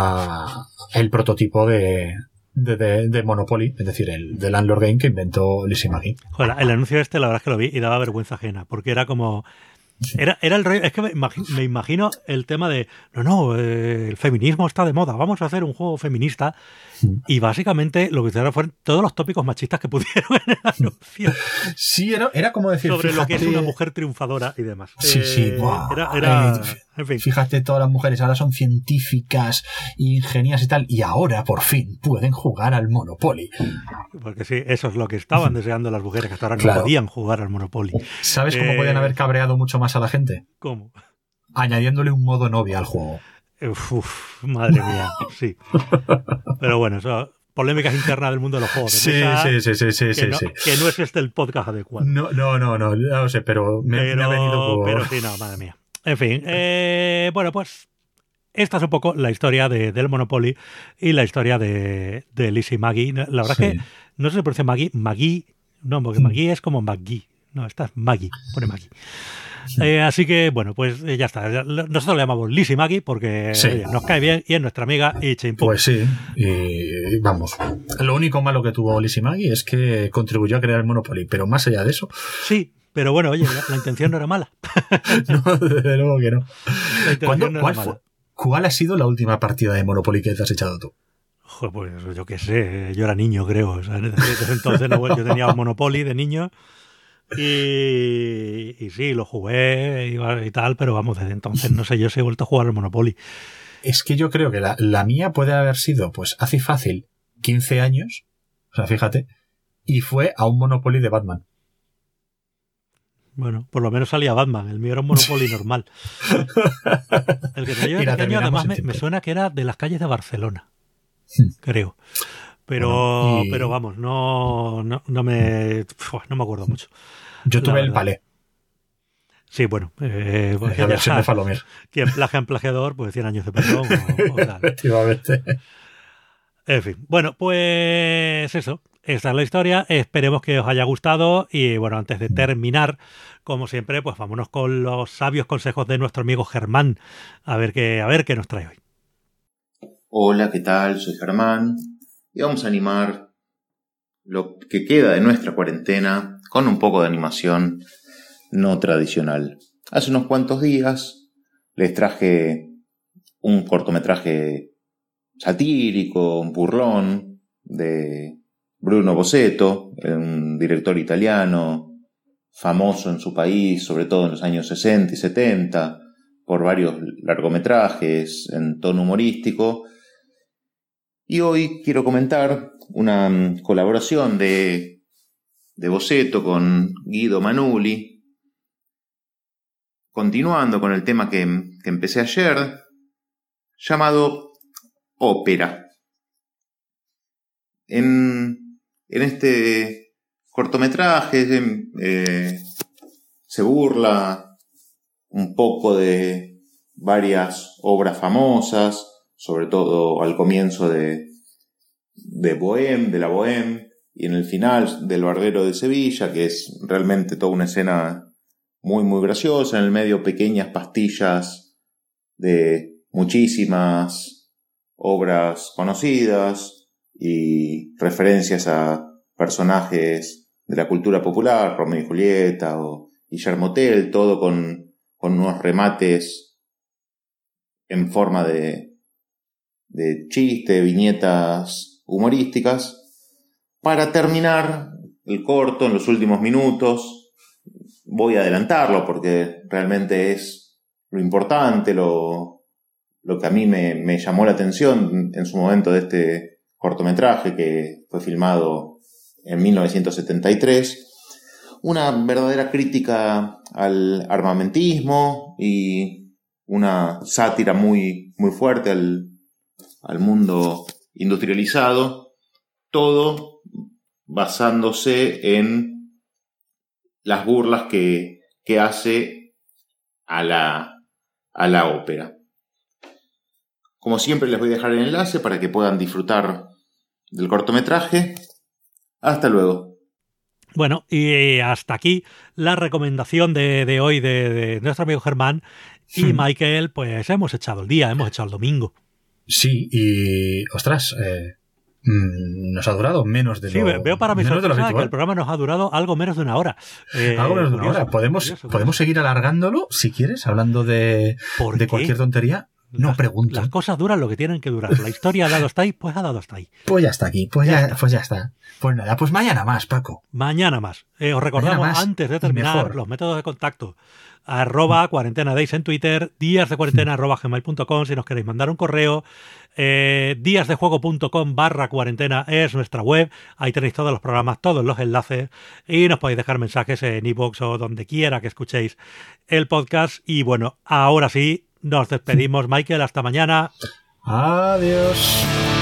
a el prototipo de, de, de, de Monopoly, es decir, el The Landlord Game que inventó Lizzie McGee. Joder, el anuncio este, la verdad es que lo vi y daba vergüenza ajena, porque era como... Era, era el rey, es que me imagino, me imagino el tema de no, no, eh, el feminismo está de moda, vamos a hacer un juego feminista y básicamente lo que hicieron fueron todos los tópicos machistas que pudieron en el anuncio. Sí, era, era como decir sobre fíjate... lo que es una mujer triunfadora y demás. Sí, eh, sí, wow. Era, era, En fin. Fíjate, todas las mujeres ahora son científicas, ingenias y tal, y ahora por fin pueden jugar al Monopoly. Porque sí, eso es lo que estaban deseando las mujeres, que hasta ahora no Claro. podían jugar al Monopoly. ¿Sabes cómo Eh, podían haber cabreado mucho más a la gente? ¿Cómo? Añadiéndole un modo novia al juego. Uf, uf, madre mía, sí. Pero bueno, eso, polémicas internas del mundo de los juegos de Sí, mesa, sí, sí, sí, sí, que, sí, no, sí. que no es este el podcast adecuado. No, no, no, no, no lo sé, pero me, pero, me ha venido por... pero sí, no, madre mía. En fin, eh, bueno, pues esta es un poco la historia de, del Monopoly y la historia de, de Lizzie y Maggie. La verdad Sí. es que no se pronuncia Maggie, Maggie, no, porque Maggie es como McGee. No, esta es Maggie, pone Maggie. Eh, así que, bueno, pues eh, ya está. Nosotros le llamamos Lizzie y Maggie porque Sí. oye, nos cae bien y es nuestra amiga y chimpum. Pues sí, y vamos. Lo único malo que tuvo Lizzie Maggie es que contribuyó a crear el Monopoly, pero más allá de eso, Sí, pero bueno, oye, la, la intención no era mala. no, desde luego que no. La intención ¿Cuándo- no era cuál, mala. fue- ¿Cuál ha sido la última partida de Monopoly que te has echado tú? Joder, pues yo qué sé, yo era niño, creo. O sea, desde entonces no, yo tenía un Monopoly de niño y, y sí, lo jugué y, y tal, pero vamos, desde entonces no sé yo si he vuelto a jugar al Monopoly. Es que yo creo que la, la mía puede haber sido, pues, hace fácil quince años, o sea, fíjate, y fue a un Monopoly de Batman. Bueno, por lo menos salía Batman, el mío era un Monopoly normal. El que tenía yo Y la de pequeño, terminamos además en me, tiempo. me suena que era de las calles de Barcelona, Hmm. creo. Pero, Bueno, y- pero vamos, no, no, no me uf, no me acuerdo mucho. Yo La tuve el verdad. palé. Sí, bueno, eh, pues La versión ya- de Falomir. quien plagia en plagiador, pues cien años de perdón o, o tal. Efectivamente. En fin, bueno, pues eso, esta es la historia, esperemos que os haya gustado y bueno, antes de terminar, como siempre, pues vámonos con los sabios consejos de nuestro amigo Germán, a ver qué, a ver qué nos trae hoy. Hola, ¿qué tal? Soy Germán y vamos a animar lo que queda de nuestra cuarentena con un poco de animación no tradicional. Hace unos cuantos días les traje un cortometraje satírico, un burlón de Bruno Bozzetto, un director italiano famoso en su país, sobre todo en los años sesenta y setenta, por varios largometrajes en tono humorístico. Y hoy quiero comentar una um, colaboración de, de Bozzetto con Guido Manuli, continuando con el tema que, que empecé ayer, llamado ópera. En, en este cortometraje eh, se burla un poco de varias obras famosas, sobre todo al comienzo de, de Bohème, de la Bohème, y en el final del Barbero de Sevilla, que es realmente toda una escena muy muy graciosa, en el medio pequeñas pastillas de muchísimas obras conocidas y referencias a personajes de la cultura popular, Romeo y Julieta o Guillermo Tell, todo con, con unos remates en forma de, de chiste, viñetas humorísticas, para terminar el corto en los últimos minutos. Voy a adelantarlo porque realmente es lo importante, lo, lo que a mí me, me llamó la atención en su momento de este cortometraje que fue filmado en mil novecientos setenta y tres. Una verdadera crítica al armamentismo y una sátira muy, muy fuerte al, al mundo industrializado, todo basándose en las burlas que, que hace a la, a la ópera. Como siempre les voy a dejar el enlace para que puedan disfrutar del cortometraje. Hasta luego. Bueno, y hasta aquí la recomendación de, de hoy de, de nuestro amigo Germán y Hmm. Michael, pues hemos echado el día, hemos echado el domingo. Sí, y ostras, eh, mm, nos ha durado menos de Sí, lo, veo para mi menos de lo sorpresa que habitual. el programa nos ha durado algo menos de una hora. Eh, Algo menos de una curioso, hora. Podemos, curioso, podemos seguir alargándolo, si quieres, hablando de, ¿Por de qué? cualquier tontería. No las, pregunto. Las cosas duran lo que tienen que durar. La historia ha dado hasta ahí, pues ha dado hasta ahí. Pues ya está aquí, pues Ya ya, está. pues ya está. Pues nada, pues mañana más, Paco. Mañana más. Eh, os recordamos, Mañana más antes de y terminar, mejor. los métodos de contacto. Arroba cuarentena days en Twitter, días de cuarentena arroba gmail punto com si nos queréis mandar un correo. Eh, díasdejuego.com barra cuarentena es nuestra web. Ahí tenéis todos los programas, todos los enlaces. Y nos podéis dejar mensajes en iVoox o donde quiera que escuchéis el podcast. Y bueno, ahora sí, nos despedimos, Michael. Hasta mañana. Adiós.